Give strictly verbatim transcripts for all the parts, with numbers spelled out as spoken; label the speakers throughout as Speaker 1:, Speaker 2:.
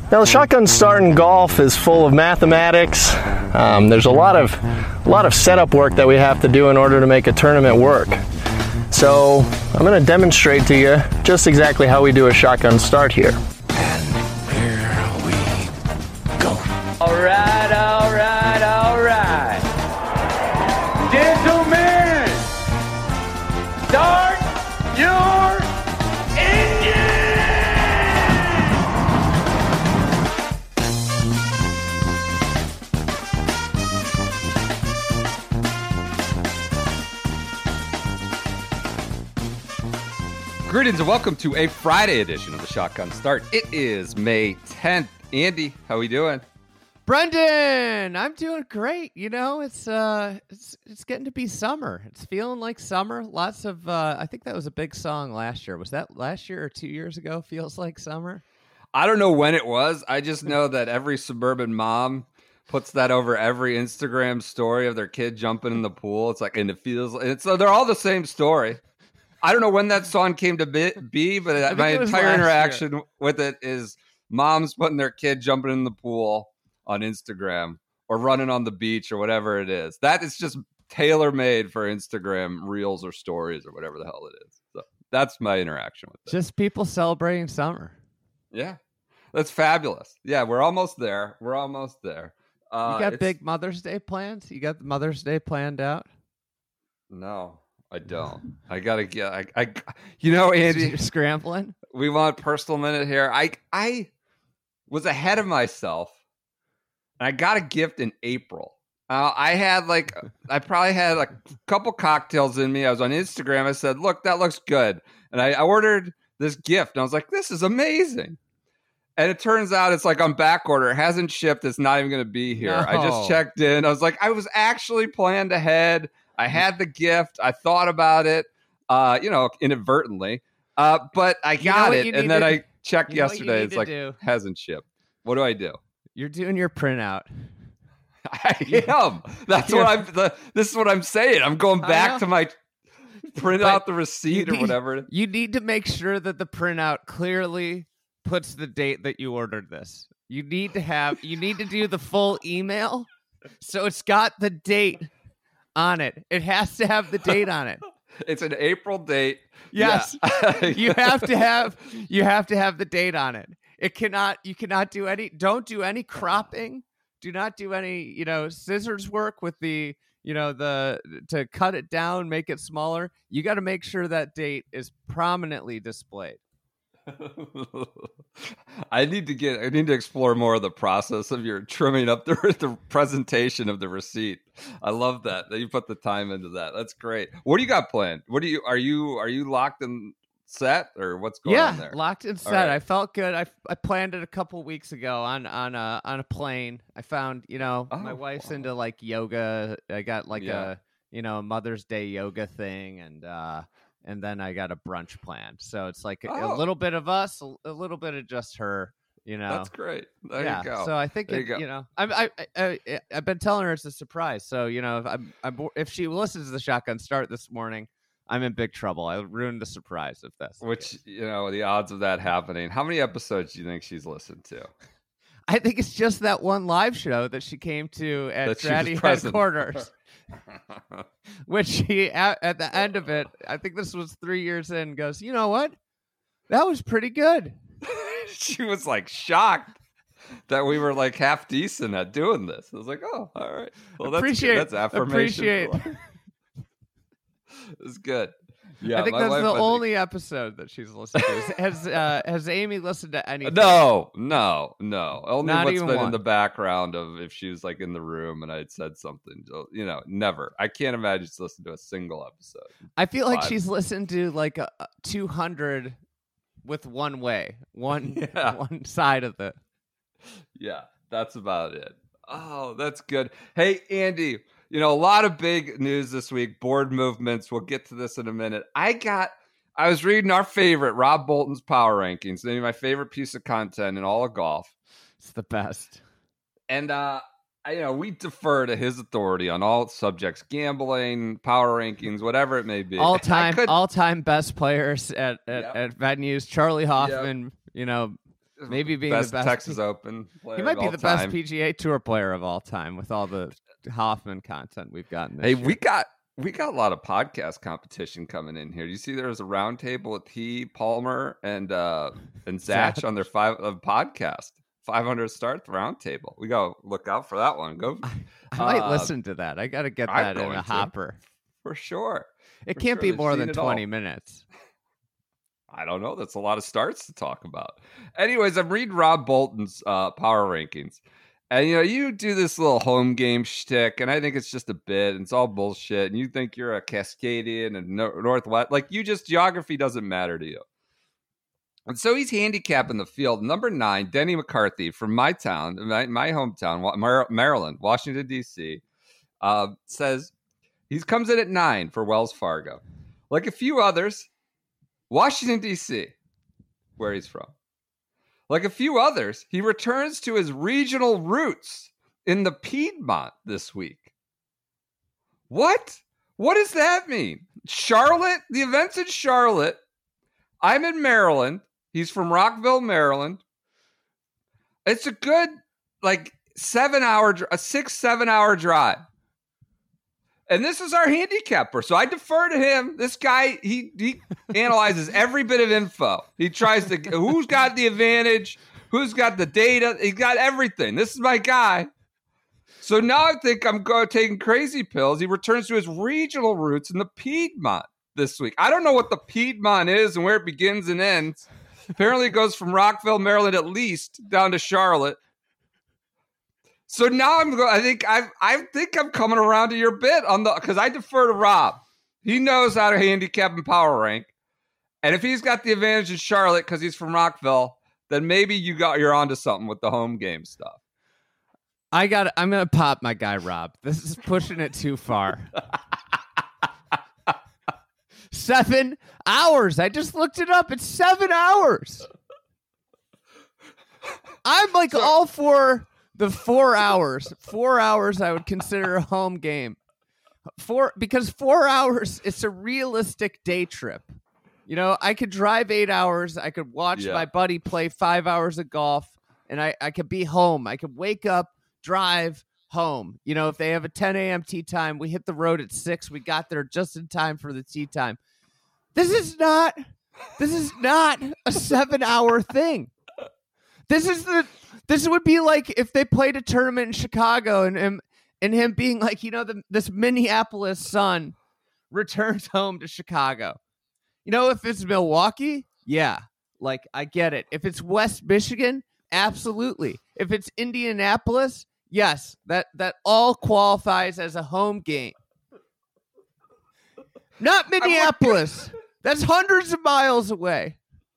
Speaker 1: Now, the shotgun start in golf is full of mathematics. Um, there's a lot of a lot of setup work that we have to do in order to make a tournament work. So I'm going to demonstrate to you just exactly how we do a shotgun start here.
Speaker 2: And here we go.
Speaker 3: All right, all right, all right. Gentlemen, start your engine!
Speaker 4: Greetings and welcome to a Friday edition of the Shotgun Start. It is May tenth. Andy, how we doing?
Speaker 5: Brendan, I'm doing great. You know, it's uh, it's it's getting to be summer. It's feeling like summer. Lots of, uh, I think that was a big song last year. Was that last year or two years ago? Feels like summer.
Speaker 4: I don't know when it was. I just know that every suburban mom puts that over every Instagram story of their kid jumping in the pool. It's like, and it feels, it's so they're all the same story. I don't know when that song came to be, but my entire interaction year. with it is moms putting their kid jumping in the pool on Instagram or running on the beach or whatever it is. That is just tailor-made for Instagram reels or stories or whatever the hell it is. So that's my interaction with it.
Speaker 5: Just people celebrating summer.
Speaker 4: Yeah, that's fabulous. Yeah, we're almost there. We're almost there. Uh,
Speaker 5: you got big Mother's Day plans? You got the Mother's Day planned out?
Speaker 4: No. I don't. I gotta get. I, I, you know, Andy,
Speaker 5: you're scrambling.
Speaker 4: We want personal minute here. I, I was ahead of myself, and I got a gift in April. Uh, I had like, I probably had like a couple cocktails in me. I was on Instagram. I said, "Look, that looks good," and I, I ordered this gift. And I was like, "This is amazing." And it turns out it's like on back order. It hasn't shipped. It's not even going to be here. No. I just checked in. I was like, I was actually planned ahead. I had the gift. I thought about it, uh, you know, inadvertently, uh, but I got it. And then to, I checked yesterday. It's like, do. hasn't shipped. What do I do?
Speaker 5: You're doing your printout.
Speaker 4: I am. That's what I'm, the, this is what I'm saying. I'm going back to my print out the receipt
Speaker 5: need,
Speaker 4: or whatever.
Speaker 5: You need to make sure that the printout clearly puts the date that you ordered this. You need to have, you need to do the full email. So it's got the date on it. It has to have the date on it.
Speaker 4: It's an April date.
Speaker 5: Yes. Yeah. you have to have you have to have the date on it. It cannot you cannot do any don't do any cropping. Do not do any, you know, scissors work with the, you know, the to cut it down, make it smaller. You got to make sure that date is prominently displayed.
Speaker 4: I need to get. I need to explore more of the process of your trimming up the the presentation of the receipt. I love that that you put the time into that. That's great. What do you got planned? What do you are you are you locked and set or what's going
Speaker 5: yeah,
Speaker 4: on there?
Speaker 5: Yeah, locked and set. Right. I felt good. I, I planned it a couple weeks ago on on a on a plane. I found you know oh, my wife's wow. into like yoga. I got like yeah. a you know Mother's Day yoga thing and. uh And then I got a brunch planned. So it's like
Speaker 4: oh.
Speaker 5: a little bit of us, a little bit of just her, you know.
Speaker 4: That's great. There
Speaker 5: yeah.
Speaker 4: you go.
Speaker 5: So I think, it, you, you know, I, I, I, I've been telling her it's a surprise. So, you know, if, I'm, I'm, if she listens to the Shotgun Start this morning, I'm in big trouble. I ruined the surprise if that's
Speaker 4: Which, you know, the odds of that happening. How many episodes do you think she's listened to?
Speaker 5: I think it's just that one live show that she came to at Stratty headquarters. Which she at, at the end of it, I think this was three years in, goes, you know what? That was pretty good.
Speaker 4: She was like shocked that we were like half decent at doing this. I was like, oh, all right. Well, that's
Speaker 5: appreciate,
Speaker 4: good. That's affirmation.
Speaker 5: Appreciate.
Speaker 4: It's good. Yeah,
Speaker 5: I think that's the only episode that she's listened to. Has uh, has Amy listened to anything?
Speaker 4: No, no, no. Only
Speaker 5: Not
Speaker 4: what's been
Speaker 5: one.
Speaker 4: in the background of if she was like in the room and I had said something. You know, never. I can't imagine she's listened to a single episode.
Speaker 5: I feel like she's listened to like a, a two hundred with one way, one yeah. one side of it.
Speaker 4: Yeah, that's about it. Oh, that's good. Hey, Andy. You know, a lot of big news this week, board movements. We'll get to this in a minute. I got, I was reading our favorite, Rob Bolton's Power Rankings, maybe my favorite piece of content in all of golf.
Speaker 5: It's the best.
Speaker 4: And, uh, I, you know, we defer to his authority on all subjects, gambling, power rankings, whatever it may be.
Speaker 5: All time, could, all time best players at, at,
Speaker 4: yep.
Speaker 5: at venues. Charlie Hoffman, yep. you know, Maybe being
Speaker 4: best
Speaker 5: the best
Speaker 4: Texas Open player.
Speaker 5: He might
Speaker 4: of
Speaker 5: be
Speaker 4: all
Speaker 5: the
Speaker 4: time.
Speaker 5: best P G A Tour player of all time with all the Hoffman content we've gotten. This
Speaker 4: Hey,
Speaker 5: year.
Speaker 4: we got we got a lot of podcast competition coming in here. You see, there was a round table with he, Palmer, and uh, and Zach
Speaker 5: Zach.
Speaker 4: on their five uh, podcast five hundred starts round table. We go look out for that one. Go
Speaker 5: I might
Speaker 4: uh,
Speaker 5: listen to that. I got to get
Speaker 4: I'm
Speaker 5: that in
Speaker 4: going
Speaker 5: a
Speaker 4: to.
Speaker 5: hopper.
Speaker 4: for sure.
Speaker 5: It
Speaker 4: For
Speaker 5: can't
Speaker 4: sure.
Speaker 5: be
Speaker 4: They've
Speaker 5: more
Speaker 4: seen
Speaker 5: than
Speaker 4: it all.
Speaker 5: twenty minutes.
Speaker 4: I don't know. That's a lot of starts to talk about. Anyways, I'm reading Rob Bolton's uh, power rankings. And, you know, you do this little home game shtick, and I think it's just a bit, and it's all bullshit. And you think you're a Cascadian and no- Northwest. Like, you just, geography doesn't matter to you. And so he's handicapping the field. Number nine, Denny McCarthy from my town, my, my hometown, Wa- Mar- Maryland, Washington, D C, uh, says he comes in at nine for Wells Fargo. Like a few others, Washington, D C, where he's from. Like a few others, he returns to his regional roots in the Piedmont this week. What? What does that mean? Charlotte? The event's in Charlotte. I'm in Maryland. He's from Rockville, Maryland. It's a good, like, seven hour, a six, seven hour drive. And this is our handicapper. So I defer to him. This guy, he he analyzes every bit of info. He tries to, who's got the advantage? Who's got the data? He got everything. This is my guy. So now I think I'm going taking crazy pills. He returns to his regional roots in the Piedmont this week. I don't know what the Piedmont is and where it begins and ends. Apparently it goes from Rockville, Maryland, at least, down to Charlotte. So now I'm going. I think I I think I'm coming around to your bit on the because I defer to Rob. He knows how to handicap and power rank, and if he's got the advantage in Charlotte because he's from Rockville, then maybe you got you're onto something with the home game stuff.
Speaker 5: I got. I'm gonna pop my guy Rob. This is pushing it too far. Seven hours. I just looked it up. It's seven hours. I'm like
Speaker 4: So-
Speaker 5: all for the four hours. Four hours I would consider a home game. Four because four hours, it's a realistic day trip. You know, I could drive eight hours. I could watch
Speaker 4: Yeah.
Speaker 5: my buddy play five hours of golf, and I, I could be home. I could wake up, drive home. You know, if they have a ten a.m. tee time, we hit the road at six. We got there just in time for the tee time. This is not, this is not a seven hour thing. This is the, this would be like if they played a tournament in Chicago and him, and him being like, you know, the, this Minneapolis Sun returns home to Chicago. You know, if it's Milwaukee, yeah, like I get it. If it's West Michigan, absolutely. If it's Indianapolis, yes, that, that all qualifies as a home game. Not Minneapolis. That's hundreds of miles away.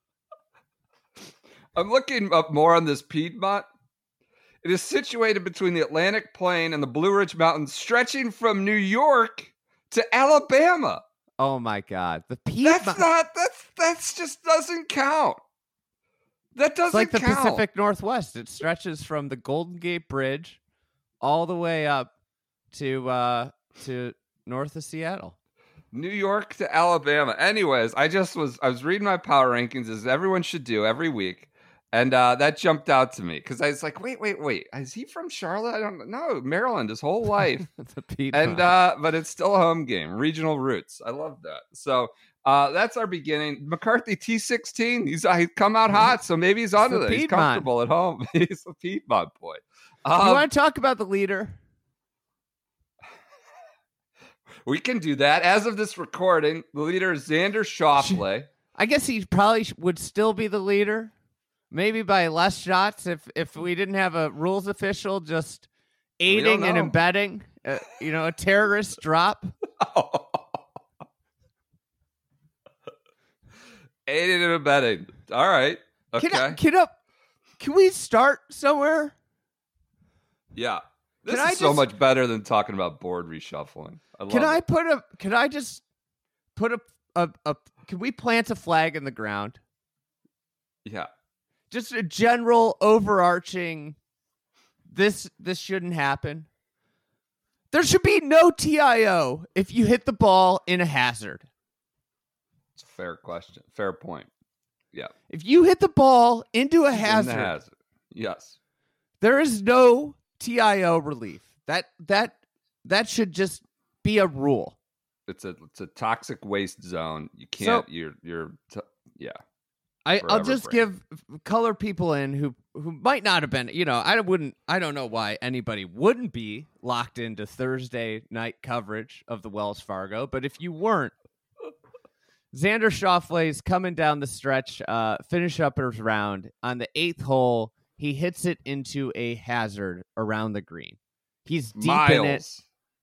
Speaker 4: I'm looking up more on this Piedmont. It is situated between the Atlantic Plain and the Blue Ridge Mountains, stretching from New York to Alabama.
Speaker 5: Oh my God, the Piedmont.
Speaker 4: That's not. That's that's just doesn't count. That doesn't
Speaker 5: It's like the
Speaker 4: count.
Speaker 5: Pacific Northwest. It stretches from the Golden Gate Bridge all the way up to uh, to north of Seattle.
Speaker 4: New York to Alabama. Anyways, I just was I was reading my power rankings as everyone should do every week, and uh, that jumped out to me because I was like, wait, wait, wait, is he from Charlotte? I don't know. Maryland his whole life,
Speaker 5: the Piedmont.
Speaker 4: and uh, but it's still a home game, regional roots. I love that. So uh, that's our beginning. McCarthy T sixteen. He's uh, he's come out hot, so maybe he's onto
Speaker 5: the
Speaker 4: that. He's
Speaker 5: Piedmont.
Speaker 4: comfortable at home. He's a Piedmont boy.
Speaker 5: you
Speaker 4: Um,
Speaker 5: want to talk about the leader?
Speaker 4: we can do that. As of this recording, the leader is Xander Schauffele.
Speaker 5: I guess he probably sh- would still be the leader, maybe by less shots if if we didn't have a rules official just aiding and
Speaker 4: know.
Speaker 5: abetting, uh, you know, a terrorist drop.
Speaker 4: Aiding and abetting. All right. Okay.
Speaker 5: Can I, can up? Can we start somewhere?
Speaker 4: yeah. This
Speaker 5: Can
Speaker 4: is
Speaker 5: I
Speaker 4: so
Speaker 5: just-
Speaker 4: much better than talking about board reshuffling. I love
Speaker 5: Can I
Speaker 4: it.
Speaker 5: put a? Can I just put a, a a? Can we plant a flag in the ground?
Speaker 4: Yeah.
Speaker 5: Just a general overarching. This this shouldn't happen. There should be no T I O if you hit the ball in a hazard.
Speaker 4: It's a fair question. Fair point. Yeah.
Speaker 5: If you hit the ball into a
Speaker 4: In the
Speaker 5: hazard,
Speaker 4: hazard. Yes.
Speaker 5: there is no T I O relief. That that that should just be a rule.
Speaker 4: It's a it's a toxic waste zone. You can't.
Speaker 5: So-
Speaker 4: you're you're. T- yeah.
Speaker 5: I, I'll
Speaker 4: Forever
Speaker 5: just
Speaker 4: brain.
Speaker 5: give color people in who who might not have been, you know, I wouldn't, I don't know why anybody wouldn't be locked into Thursday night coverage of the Wells Fargo, but if you weren't, Xander Schauffele's coming down the stretch, uh, finish up his round on the eighth hole. He hits it into a hazard around the green. He's deep
Speaker 4: Miles.
Speaker 5: in it.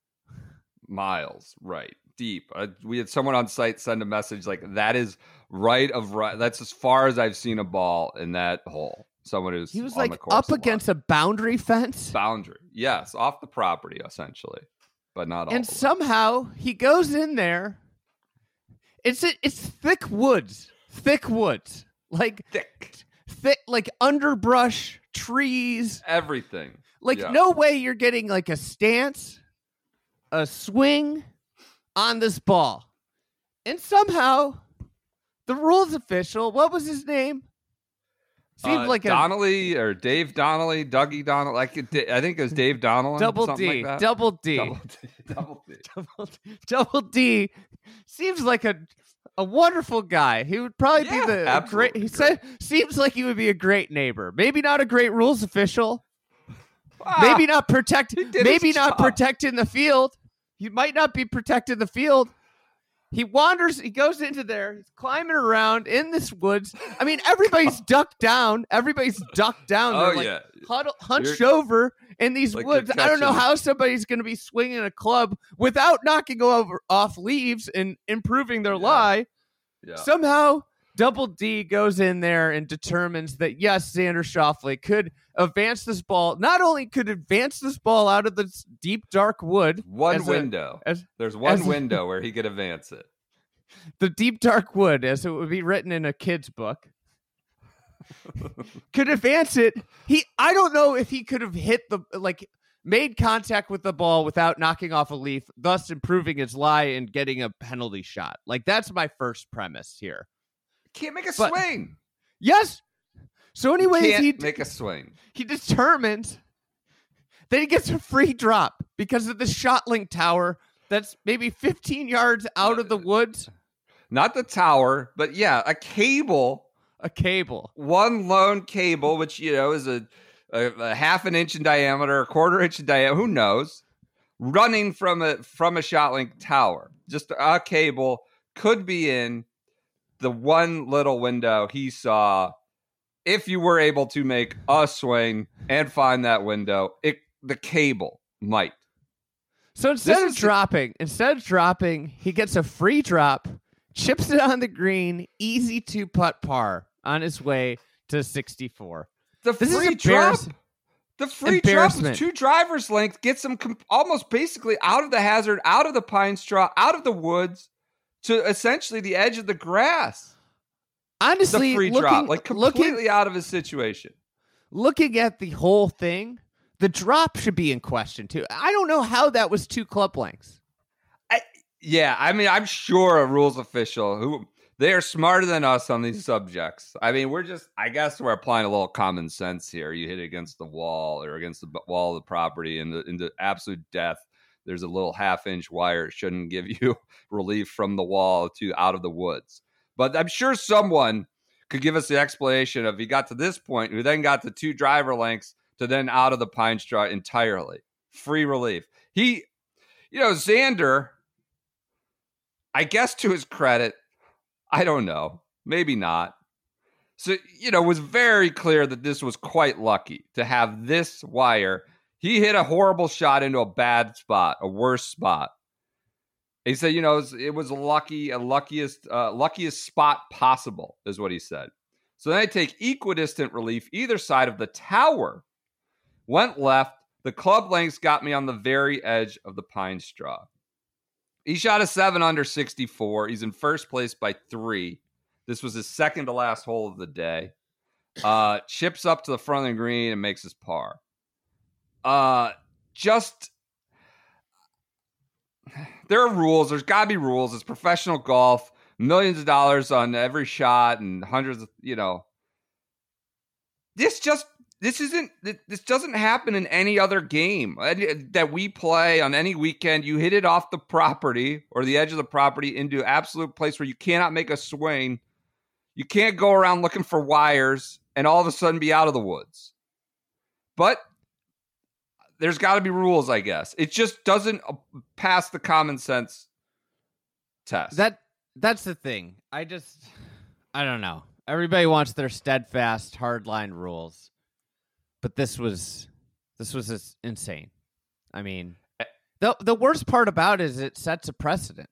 Speaker 4: Miles, right. Deep. Uh, we had someone on site send a message like that is right of right. That's as far as I've seen a ball in that hole. Someone who's
Speaker 5: He was
Speaker 4: on
Speaker 5: like
Speaker 4: the course
Speaker 5: up
Speaker 4: a lot.
Speaker 5: against a boundary fence.
Speaker 4: boundary. Yes, off the property essentially, but not all.
Speaker 5: And
Speaker 4: the way.
Speaker 5: somehow he goes in there. It's it's thick woods, thick woods, like
Speaker 4: thick
Speaker 5: thick, like underbrush, trees.
Speaker 4: everything.
Speaker 5: Like
Speaker 4: Yeah.
Speaker 5: no way you're getting like a stance, a swing on this ball, and somehow the rules official, what was his name? Seemed
Speaker 4: Uh,
Speaker 5: like a
Speaker 4: Donnelly or Dave Donnelly, Dougie Donnelly. Like it, I think it was Dave Donnelly.
Speaker 5: double
Speaker 4: something
Speaker 5: D,
Speaker 4: like that.
Speaker 5: double D,
Speaker 4: double D, double D.
Speaker 5: double D, double D. Seems like a a wonderful guy. He would probably
Speaker 4: Yeah,
Speaker 5: be the a
Speaker 4: absolutely
Speaker 5: great. He
Speaker 4: great.
Speaker 5: said seems like he would be a great neighbor. Maybe not a great rules official.
Speaker 4: Ah,
Speaker 5: Maybe not protect.
Speaker 4: he did
Speaker 5: Maybe
Speaker 4: his
Speaker 5: not
Speaker 4: job.
Speaker 5: protecting the field. He might not be protecting the field. He wanders. He goes into there. He's climbing around in this woods. I mean, everybody's ducked down. Everybody's ducked down.
Speaker 4: Oh
Speaker 5: They're like
Speaker 4: yeah.
Speaker 5: huddle, hunched
Speaker 4: You're-
Speaker 5: over in these
Speaker 4: like
Speaker 5: woods.
Speaker 4: you're
Speaker 5: I don't know
Speaker 4: catching-
Speaker 5: how somebody's going to be swinging a club without knocking over off leaves and improving their
Speaker 4: Yeah.
Speaker 5: lie.
Speaker 4: Yeah.
Speaker 5: Somehow, Double D goes in there and determines that yes, Xander Schauffele could advance this ball. Not only could advance this ball out of this deep dark wood,
Speaker 4: One
Speaker 5: as a-
Speaker 4: window.
Speaker 5: as
Speaker 4: There's one
Speaker 5: as a-
Speaker 4: window where he could advance it.
Speaker 5: the deep dark wood, as it would be written in a kid's book, could advance it. He, I don't know if he could have hit the like made contact with the ball without knocking off a leaf, thus improving his lie and getting a penalty shot. Like that's my first premise here.
Speaker 4: Can't make a
Speaker 5: But-
Speaker 4: swing.
Speaker 5: Yes. So, anyways,
Speaker 4: Can't
Speaker 5: he
Speaker 4: make a swing.
Speaker 5: he determines that he gets a free drop because of the shot link tower that's maybe fifteen yards out of the woods.
Speaker 4: Not the tower, but yeah, a cable.
Speaker 5: A cable.
Speaker 4: One lone cable, which you know is a, a, a half an inch in diameter, a quarter inch in diameter. Who knows? Running from a from a shot link tower, just a cable could be in the one little window he saw. If you were able to make a swing and find that window, it the cable might.
Speaker 5: So instead
Speaker 4: This
Speaker 5: of
Speaker 4: is the-
Speaker 5: dropping, instead of dropping, he gets a free drop, chips it on the green, easy two putt par on his way to sixty-four.
Speaker 4: The
Speaker 5: This is
Speaker 4: free drop.
Speaker 5: embarrassing.
Speaker 4: The free drop
Speaker 5: Embarrassment.
Speaker 4: is two drivers' length, gets them com- almost basically out of the hazard, out of the pine straw, out of the woods, to essentially the edge of the grass.
Speaker 5: Honestly,
Speaker 4: The free
Speaker 5: looking,
Speaker 4: drop, like completely
Speaker 5: looking,
Speaker 4: out of his situation.
Speaker 5: looking at the whole thing, the drop should be in question too. I don't know how that was two club lengths.
Speaker 4: Yeah, I mean, I'm sure a rules official who they are smarter than us on these subjects. I mean, we're just, I guess, we're applying a little common sense here. You hit it against the wall or against the b- wall of the property, and the, into absolute death. There's a little half inch wire. It shouldn't give you relief from the wall to out of the woods. But I'm sure someone could give us the explanation of he got to this point, who then got to two driver lengths to then out of the pine straw entirely. Free relief. He, you know, Xander, I guess to his credit, I don't know, maybe not. So, you know, it was very clear that this was quite lucky to have this wire. He hit a horrible shot into a bad spot, a worse spot. He said, you know, it was, it was lucky, a luckiest, uh, luckiest spot possible, is what he said. So then I take equidistant relief either side of the tower. Went left. The club lengths got me on the very edge of the pine straw. He shot a seven under sixty-four. He's in first place by three. This was his second to last hole of the day. Uh, chips up to the front of the green and makes his par. Uh, just... There are rules. There's got to be rules. It's professional golf. millions of dollars on every shot and hundreds of, you know, this just, this isn't, this doesn't happen in any other game that we play on any weekend. You hit it off the property or the edge of the property into absolute place where you cannot make a swing. You can't go around looking for wires and all of a sudden be out of the woods. But there's got to be rules, I guess. It just doesn't pass the common sense test.
Speaker 5: That that's the thing. I just, I don't know. Everybody wants their steadfast, hardline rules, but this was this was just insane. I mean, the the worst part about it is it sets a precedent.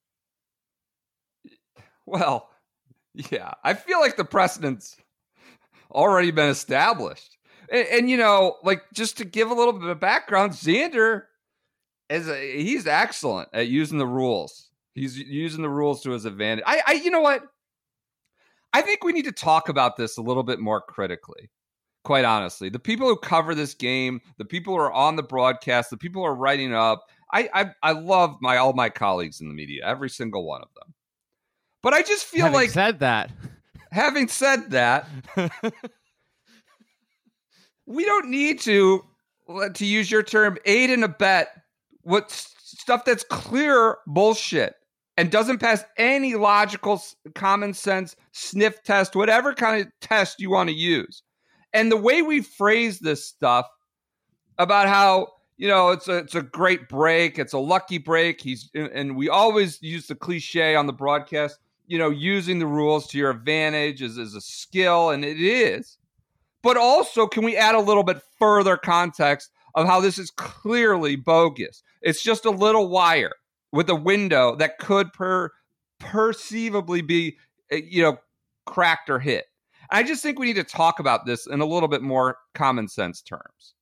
Speaker 4: Well, yeah, I feel like the precedent's already been established. And, and, you know, like, just to give a little bit of background, Xander, is a, he's excellent at using the rules. He's using the rules to his advantage. I, I, you know what? I think we need to talk about this a little bit more critically, quite honestly. The people who cover this game, the people who are on the broadcast, the people who are writing up, I, I, I love my all my colleagues in the media, every single one of them. But I just feel
Speaker 5: having
Speaker 4: like...
Speaker 5: said that.
Speaker 4: Having said that... We don't need to, to use your term, aid and abet what stuff that's clear bullshit and doesn't pass any logical, common sense sniff test, whatever kind of test you want to use. And the way we phrase this stuff about how, you know, it's a it's a great break, it's a lucky break. He's and we always use the cliche on the broadcast, you know, using the rules to your advantage is, is a skill, and it is. But also, can we add a little bit further context of how this is clearly bogus? It's just a little wire with a window that could per perceivably be, you know, cracked or hit. I just think we need to talk about this in a little bit more common sense terms.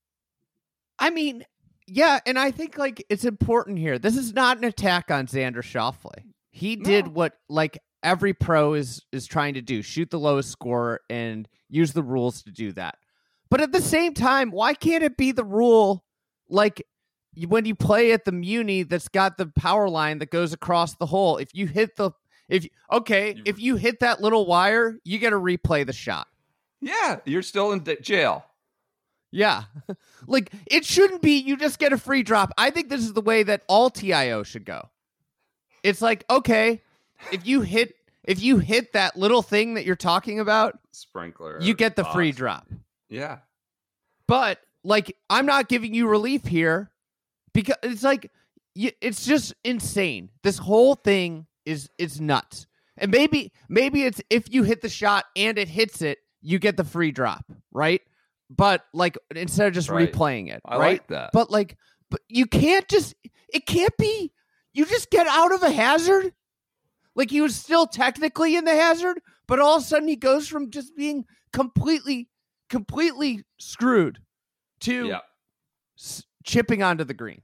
Speaker 5: I mean, yeah, and I think, like, it's important here. This is not an attack on Xander Schauffele. He
Speaker 4: No.
Speaker 5: did what, like, every pro is is trying to do, shoot the lowest score and use the rules to do that. But at the same time, why can't it be the rule, like, when you play at the Muni that's got the power line that goes across the hole? If you hit the, if okay, if you hit that little wire, you got to replay the shot.
Speaker 4: Yeah, you're still in d- jail.
Speaker 5: Yeah. Like, it shouldn't be you just get a free drop. I think this is the way that all T I O should go. It's like, okay, if you hit if you hit that little thing that you're talking about,
Speaker 4: Sprinkler,
Speaker 5: you get the
Speaker 4: box.
Speaker 5: free drop.
Speaker 4: Yeah.
Speaker 5: But, like, I'm not giving you relief here because it's like, it's just insane. This whole thing is is nuts. And maybe maybe it's if you hit the shot and it hits it, you get the free drop, right? But, like, instead of just
Speaker 4: Right.
Speaker 5: replaying it,
Speaker 4: I
Speaker 5: right?
Speaker 4: like that.
Speaker 5: But, like, but you can't just, it can't be, you just get out of a hazard. Like, he was still technically in the hazard, but all of a sudden he goes from just being completely, completely screwed to
Speaker 4: Yep.
Speaker 5: s- chipping onto the green.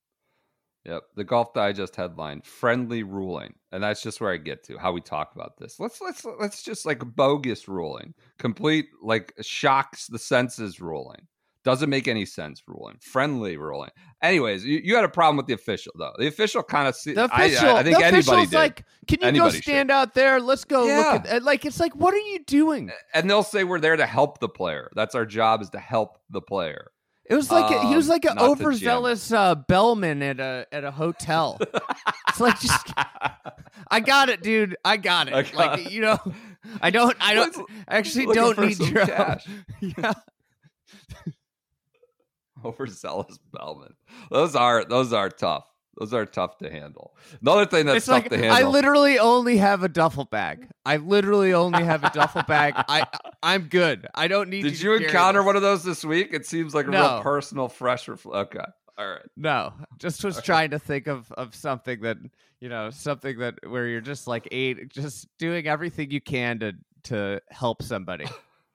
Speaker 4: Yep. The Golf Digest headline: friendly ruling, and that's just where I get to how we talk about this. Let's let's let's just like bogus ruling, complete like shocks the senses ruling, doesn't make any sense ruling, friendly ruling. Anyways, you, you had a problem with the official though. The official kind of see.
Speaker 5: The official,
Speaker 4: I, I, I think
Speaker 5: the
Speaker 4: anybody
Speaker 5: official's
Speaker 4: did.
Speaker 5: like, can you
Speaker 4: Anybody
Speaker 5: go stand out there? Let's go
Speaker 4: Yeah.
Speaker 5: look at, like, it's like, what are you doing?
Speaker 4: And they'll say we're there to help the player. That's our job, is to help the player.
Speaker 5: It was like a, he was
Speaker 4: Um,
Speaker 5: like an
Speaker 4: not to
Speaker 5: overzealous uh, bellman at a at a hotel. It's like, just, I got it, dude. I got it.
Speaker 4: I got
Speaker 5: like
Speaker 4: it.
Speaker 5: you know, I don't. I don't
Speaker 4: Let's-
Speaker 5: I actually
Speaker 4: looking
Speaker 5: don't
Speaker 4: for
Speaker 5: need
Speaker 4: some
Speaker 5: your
Speaker 4: cash.
Speaker 5: yeah.
Speaker 4: Overzealous Bellman. Those are those are tough. Those are tough to handle. Another thing that's
Speaker 5: It's
Speaker 4: tough
Speaker 5: like
Speaker 4: to
Speaker 5: I
Speaker 4: handle.
Speaker 5: literally only have a duffel bag. I literally only have a duffel bag. I I'm good. I don't need.
Speaker 4: Did
Speaker 5: you
Speaker 4: you
Speaker 5: to carry
Speaker 4: encounter
Speaker 5: this.
Speaker 4: one of those this week? It seems like a
Speaker 5: No.
Speaker 4: real personal, fresh. Refl- okay, all right.
Speaker 5: No, just was trying to think of, of something that, you know, something that where you're just like aid, just doing everything you can to to help somebody.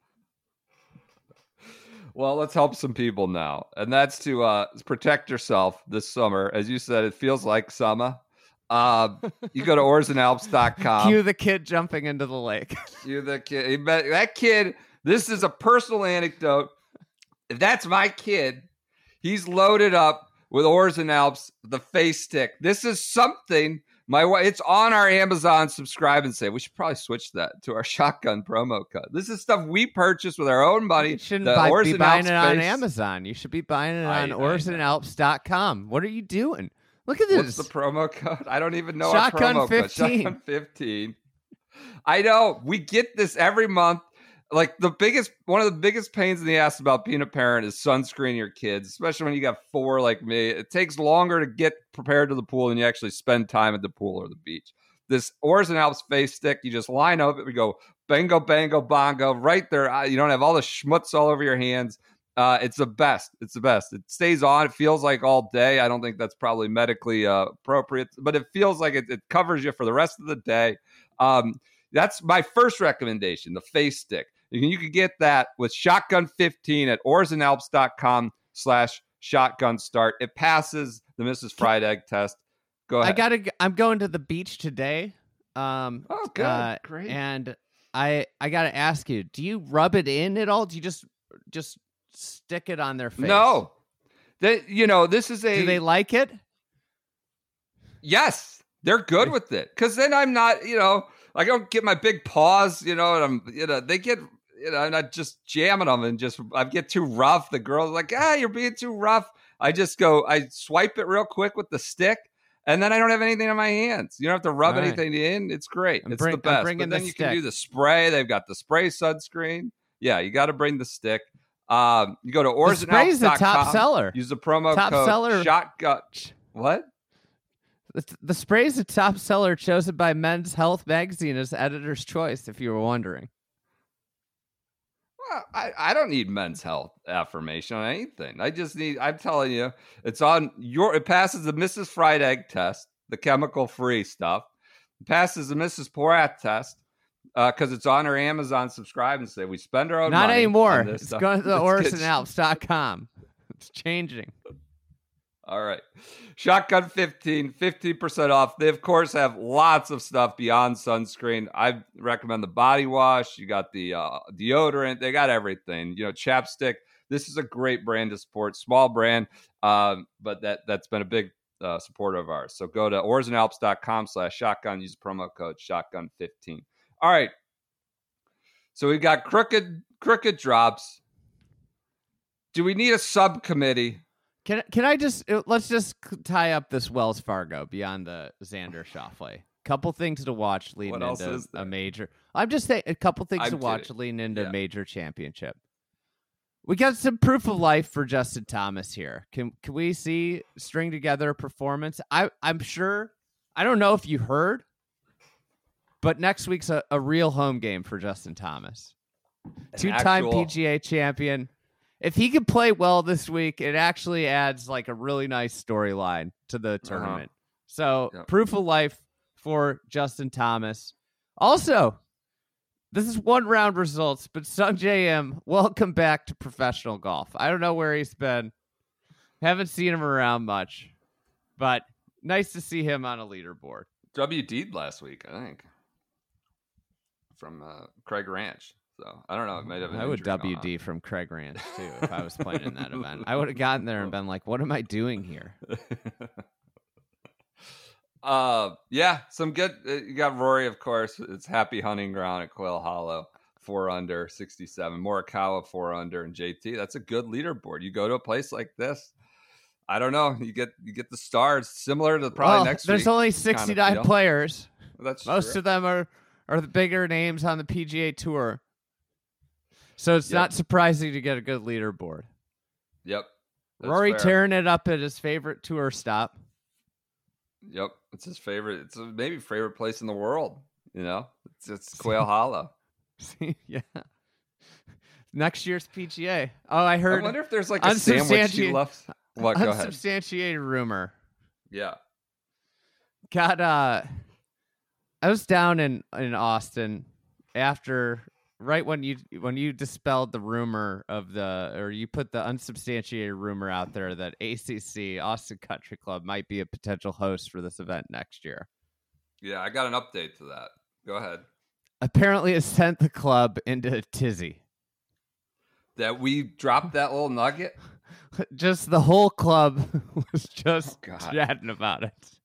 Speaker 4: Well, let's help some people now, and that's to uh, protect yourself this summer. As you said, it feels like summer. Uh, you go to oars and alps dot com.
Speaker 5: Cue the kid jumping into the lake.
Speaker 4: You the kid. he bet- That kid. This is a personal anecdote. If that's my kid, he's loaded up with Oars and Alps, the face stick. This is something My wife, it's on our Amazon subscribe and save. We should probably switch that to our shotgun promo code. This is stuff we purchased with our own money.
Speaker 5: You shouldn't
Speaker 4: The
Speaker 5: buy, be
Speaker 4: Orson
Speaker 5: buying
Speaker 4: Alps
Speaker 5: it on
Speaker 4: face-
Speaker 5: Amazon. You should be buying it
Speaker 4: I-
Speaker 5: on
Speaker 4: I
Speaker 5: orson alps dot com. What are you doing? Look at this.
Speaker 4: What's the promo code? I don't even know
Speaker 5: Shotgun
Speaker 4: our promo
Speaker 5: fifteen.
Speaker 4: code. Shotgun fifteen. I know. We get this every month. Like the biggest, one of the biggest pains in the ass about being a parent is sunscreen your kids, especially when you got four like me. It takes longer to get prepared to the pool than you actually spend time at the pool or the beach. This Orson Alps face stick, you just line up, we go bango, bango, bongo, right there. You don't have all the schmutz all over your hands. Uh, it's the best. It's the best. It stays on. It feels like all day. I don't think that's probably medically uh, appropriate, but it feels like it, it covers you for the rest of the day. Um, that's my first recommendation, the face stick. You can, you can get that with Shotgun fifteen at orson alps dot com slash shotgun start. It passes the Missus Fried Egg test. Go ahead.
Speaker 5: I gotta. I'm going to the beach today. Um,
Speaker 4: Oh, good.
Speaker 5: uh,
Speaker 4: Great.
Speaker 5: And I I gotta ask you, do you rub it in at all? Do you just just stick it on their face?
Speaker 4: No. They, you know, this is a...
Speaker 5: Do they like it?
Speaker 4: Yes, they're good with it. Because then I'm not, you know, I don't get my big paws, you know, and I'm, you know, they get, you know, I'm not just jamming them and just, I get too rough. The girl's like, ah, you're being too rough. I just go, I swipe it real quick with the stick, and then I don't have anything on my hands. You don't have to rub
Speaker 5: All right.
Speaker 4: anything in. It's great.
Speaker 5: I'm
Speaker 4: it's
Speaker 5: bring-
Speaker 4: the
Speaker 5: I'm
Speaker 4: best.
Speaker 5: bringing
Speaker 4: But then
Speaker 5: the
Speaker 4: you can
Speaker 5: stick.
Speaker 4: do the spray. They've got the spray sunscreen. Yeah, you got to bring the stick. Um, you go to orson alps dot com.
Speaker 5: spray's the top seller.
Speaker 4: Use the promo
Speaker 5: Top
Speaker 4: code
Speaker 5: seller.
Speaker 4: shotgun. What?
Speaker 5: The, the spray is a top seller chosen by Men's Health magazine as editor's choice, if you were wondering.
Speaker 4: Well, I, I don't need Men's Health affirmation on anything. I just need, I'm telling you, it's on your, it passes the Missus Fried Egg test, the chemical free stuff. It passes the Missus Porat test because uh, it's on our Amazon subscribe and say we spend our own
Speaker 5: Not
Speaker 4: money
Speaker 5: anymore.
Speaker 4: on this
Speaker 5: It's
Speaker 4: stuff.
Speaker 5: going to the
Speaker 4: Let's get-
Speaker 5: orson alps dot com. It's changing.
Speaker 4: All right. Shotgun fifteen, fifteen percent off. They, of course, have lots of stuff beyond sunscreen. I recommend the body wash. You got the uh, deodorant. They got everything. You know, chapstick. This is a great brand to support. Small brand, um, but that, that's been a big uh, supporter of ours. So go to orson alps dot com slash shotgun. Use the promo code shotgun fifteen. All right. So we've got crooked, crooked drops. Do we need a subcommittee?
Speaker 5: Can can I just uh, let's just c- tie up this Wells Fargo beyond the Xander Schauffele. Couple things to watch leading
Speaker 4: What else
Speaker 5: into
Speaker 4: is there?
Speaker 5: a major. I'm just saying a couple things
Speaker 4: I'm
Speaker 5: to watch
Speaker 4: kidding.
Speaker 5: leading into
Speaker 4: Yeah.
Speaker 5: a major championship. We got some proof of life for Justin Thomas here. Can can we see string together a performance? I I'm sure. I don't know if you heard, but next week's a, a real home game for Justin Thomas, two-time
Speaker 4: actual-
Speaker 5: P G A champion. If he can play well this week, it actually adds like a really nice storyline to the tournament. So
Speaker 4: Yep.
Speaker 5: proof of life for Justin Thomas. Also, this is one round results, but Sung J M, welcome back to professional golf. I don't know where he's been. Haven't seen him around much, but nice to see him on a leaderboard.
Speaker 4: W D'd last week, I think, from uh, Craig Ranch. So I don't know. It might have an
Speaker 5: I would
Speaker 4: injury going
Speaker 5: W D from Craig Ranch too if I was playing in that event. I would have gotten there and been like, "What am I doing here?"
Speaker 4: on. uh, yeah, some good. Uh, you got Rory, of course. It's happy hunting ground at Quail Hollow, four under, sixty-seven. Morikawa, four under, and J T. That's a good leaderboard. You go to a place like this. I don't know. You get you get the stars similar to probably
Speaker 5: Well,
Speaker 4: next
Speaker 5: there's
Speaker 4: week.
Speaker 5: only
Speaker 4: kind of
Speaker 5: sixty-nine
Speaker 4: feel.
Speaker 5: players.
Speaker 4: That's
Speaker 5: Most
Speaker 4: true.
Speaker 5: of them are are the bigger names on the P G A Tour. So it's
Speaker 4: Yep.
Speaker 5: not surprising to get a good leaderboard.
Speaker 4: Yep. That's
Speaker 5: Rory
Speaker 4: fair.
Speaker 5: tearing it up at his favorite tour stop.
Speaker 4: Yep, it's his favorite. It's a maybe favorite place in the world. You know, it's, it's Quail Hollow.
Speaker 5: Yeah. Next year's P G A. Oh, I heard
Speaker 4: I wonder if there's like a sandwich she
Speaker 5: unsubstantiated-
Speaker 4: loves. What? Go ahead.
Speaker 5: unsubstantiated rumor.
Speaker 4: Yeah.
Speaker 5: Got uh I was down in in Austin after right when you when you dispelled the rumor of the or you put the unsubstantiated rumor out there that A C C Austin Country Club might be a potential host for this event next year.
Speaker 4: Yeah, I got an update to that. Go ahead.
Speaker 5: Apparently it sent the club into a tizzy.
Speaker 4: That we dropped that little nugget.
Speaker 5: Just the whole club was just
Speaker 4: Oh, God.
Speaker 5: chatting about it.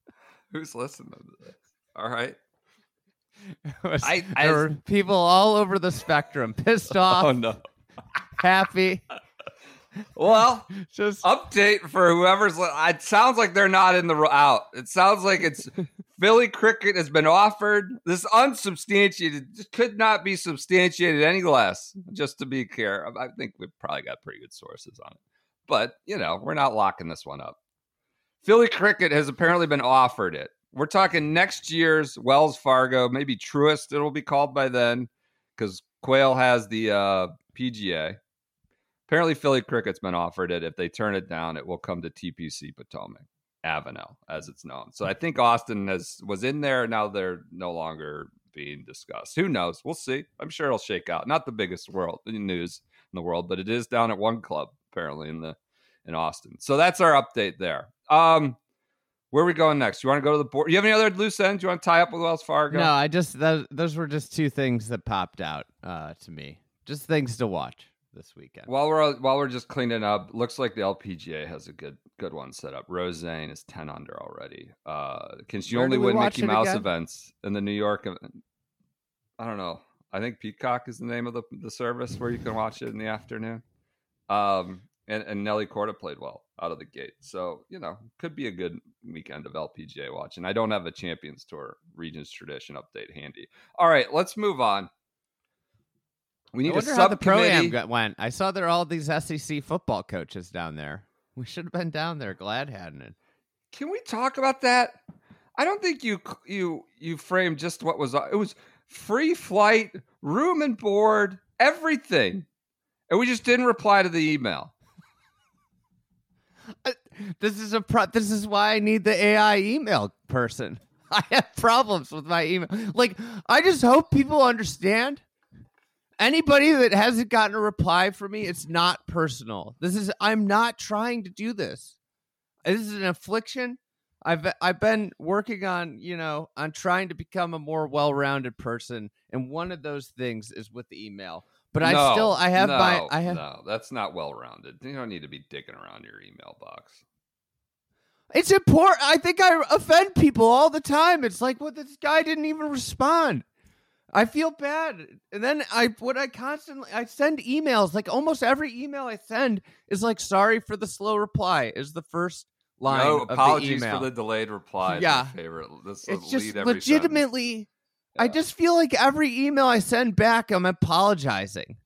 Speaker 4: Who's listening to this? All right.
Speaker 5: Was,
Speaker 4: I-
Speaker 5: there
Speaker 4: I-
Speaker 5: were people all over the spectrum, pissed off,
Speaker 4: Oh no.
Speaker 5: happy.
Speaker 4: Well,
Speaker 5: Just
Speaker 4: update for whoever's. Li- it sounds like they're not in the ro- out. It sounds like it's Philly Cricket has been offered. This unsubstantiated this could not be substantiated any less. Just to be clear, I I think we've probably got pretty good sources on it, but you know we're not locking this one up. Philly Cricket has apparently been offered it. We're talking next year's Wells Fargo, maybe Truist. It'll be called by then because Quail has the uh, P G A. Apparently, Philly Cricket's been offered it. If they turn it down, it will come to T P C Potomac, Avenel, as it's known. So I think Austin has was in there. Now they're no longer being discussed. Who knows? We'll see. I'm sure it'll shake out. Not the biggest world news in the world, but it is down at one club apparently in the in Austin. So that's our update there. Um, where are we going next? You want to go to the board? You have any other loose ends? You want to tie up with Wells Fargo?
Speaker 5: no, I just those, those were just two things that popped out uh, to me. Just things to watch this weekend.
Speaker 4: While we're while we're just cleaning up, looks like the L P G A has a good good one set up. Roseanne is ten under already. Uh, can she
Speaker 5: Where
Speaker 4: only
Speaker 5: do we
Speaker 4: win
Speaker 5: watch
Speaker 4: Mickey
Speaker 5: it
Speaker 4: Mouse
Speaker 5: again?
Speaker 4: events in the New York? ev- I don't know. I think Peacock is the name of the the service where you can watch it in the afternoon. Um, and, and Nelly Corda played well out of the gate, so you know could be a good weekend of L P G A watching. I don't have a Champions Tour Regions Tradition update handy. All right, let's move on. We need
Speaker 5: I wonder
Speaker 4: a
Speaker 5: how the pro
Speaker 4: subcommittee.
Speaker 5: am got, went. I saw there are all these S E C football coaches down there. We should have been down there. Glad hadn't it.
Speaker 4: Can we talk about that? I don't think you you you framed just what was it was free flight, room and board, everything, and we just didn't reply to the email.
Speaker 5: This is a pro- this is why I need the A I email person. I have problems with my email. Like, I just hope people understand. Anybody that hasn't gotten a reply from me, it's not personal. This is I'm not trying to do this. This is an affliction. I've I've been working on, you know, on trying to become a more well-rounded person, and one of those things is with the email. But I
Speaker 4: No,
Speaker 5: still I have
Speaker 4: no,
Speaker 5: my I have
Speaker 4: no, that's not well rounded. You don't need to be digging around your email box.
Speaker 5: It's important. I think I offend people all the time. It's like, well, this guy didn't even respond. I feel bad. And then I, what I constantly, I send emails, like almost every email I send is like, sorry for the slow reply is the first line
Speaker 4: No
Speaker 5: of the
Speaker 4: apologies
Speaker 5: email.
Speaker 4: for the delayed reply.
Speaker 5: Yeah.
Speaker 4: My favorite. This will
Speaker 5: It's just
Speaker 4: lead every
Speaker 5: legitimately, I
Speaker 4: Yeah.
Speaker 5: just feel like every email I send back, I'm apologizing.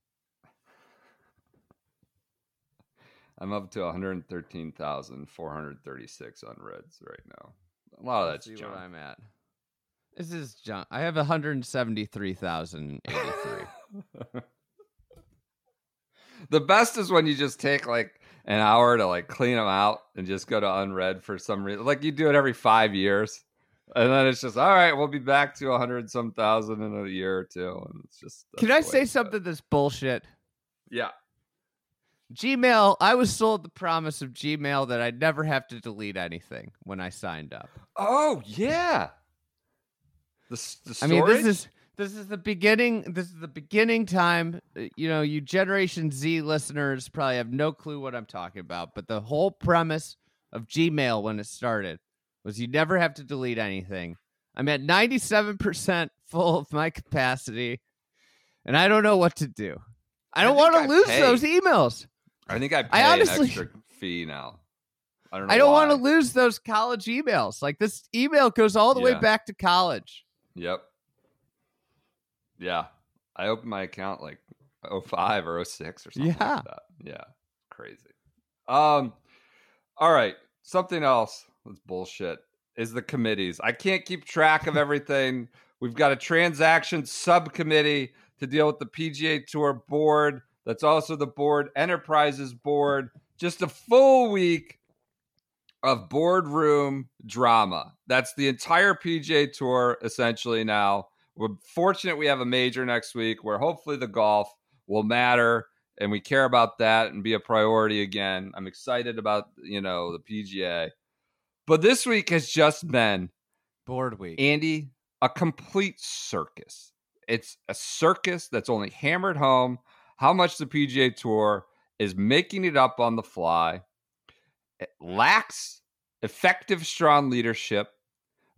Speaker 4: I'm up to one hundred thirteen thousand four hundred thirty-six unreads right now. A lot of
Speaker 5: Let's
Speaker 4: that's
Speaker 5: see
Speaker 4: junk.
Speaker 5: where I'm at. This is junk. I have one hundred seventy-three thousand eighty-three.
Speaker 4: The best is when you just take like an hour to like clean them out and just go to unread for some reason. Like you do it every five years. And then it's just, all right, we'll be back to a hundred some thousand in a year or two. And it's just.
Speaker 5: Can
Speaker 4: that's
Speaker 5: I
Speaker 4: the way
Speaker 5: say
Speaker 4: it's
Speaker 5: something that's bullshit?
Speaker 4: done. Yeah.
Speaker 5: Gmail, I was sold the promise of Gmail that I'd never have to delete anything when I signed up.
Speaker 4: Oh, yeah. The, s- the
Speaker 5: I
Speaker 4: storage?
Speaker 5: mean, this is this is the beginning. This is the beginning time. uh, You know, you Generation Z listeners probably have no clue what I'm talking about. But the whole premise of Gmail when it started was you never have to delete anything. I'm at ninety-seven percent full of my capacity, and I don't know what to do. I
Speaker 4: I
Speaker 5: don't
Speaker 4: think
Speaker 5: want
Speaker 4: I
Speaker 5: to lose
Speaker 4: pay.
Speaker 5: those emails.
Speaker 4: I think I pay
Speaker 5: I honestly-
Speaker 4: an extra fee now. I don't know
Speaker 5: I don't
Speaker 4: why.
Speaker 5: want to lose those college emails. Like this email goes all the way
Speaker 4: Yeah.
Speaker 5: back to college.
Speaker 4: Yep. Yeah. I opened my account like oh five or oh six or something
Speaker 5: Yeah.
Speaker 4: like that. Yeah. Crazy. Um all right. Something else that's bullshit is the committees. I can't keep track of everything. We've got a transaction subcommittee to deal with the P G A Tour board. That's also the board enterprises board. Just a full week of boardroom drama. That's the entire P G A Tour essentially now. We're fortunate we have a major next week where hopefully the golf will matter and we care about that and be a priority again. I'm excited about, you know, the P G A. But this week has just been,
Speaker 5: Board week.
Speaker 4: Andy, a complete circus. It's a circus that's only hammered home how much the P G A Tour is making it up on the fly. It lacks effective, strong leadership,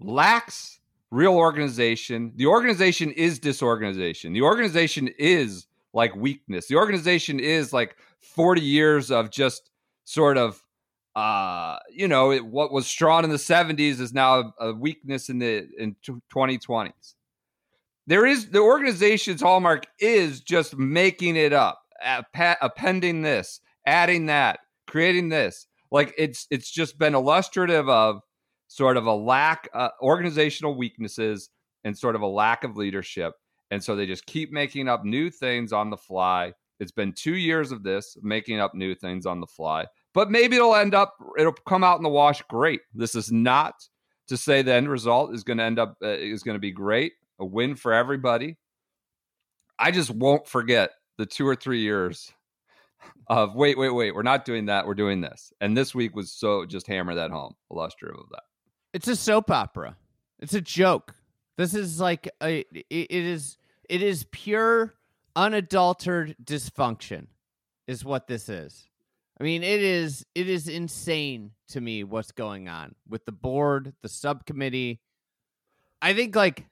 Speaker 4: lacks real organization. The organization is disorganization. The organization is like weakness. The organization is like forty years of just sort of, uh, you know, it, what was strong in the seventies is now a, a weakness in the in twenty twenties. There is the organization's hallmark is just making it up, appending this, adding that, creating this. Like it's it's just been illustrative of sort of a lack of organizational weaknesses and sort of a lack of leadership. And so they just keep making up new things on the fly. It's been two years of this, making up new things on the fly. But maybe it'll end up, it'll come out in the wash great. This is not to say the end result is going to end up, uh, is going to be great, a win for everybody. I just won't forget the two or three years of, wait, wait, wait, we're not doing that, we're doing this. And this week was so, just hammer that home, illustrative of that.
Speaker 5: It's a soap opera. It's a joke. This is like, a, it, it is, it is pure, unadulterated dysfunction is what this is. I mean, it is it is insane to me what's going on with the board, the subcommittee. I think, like,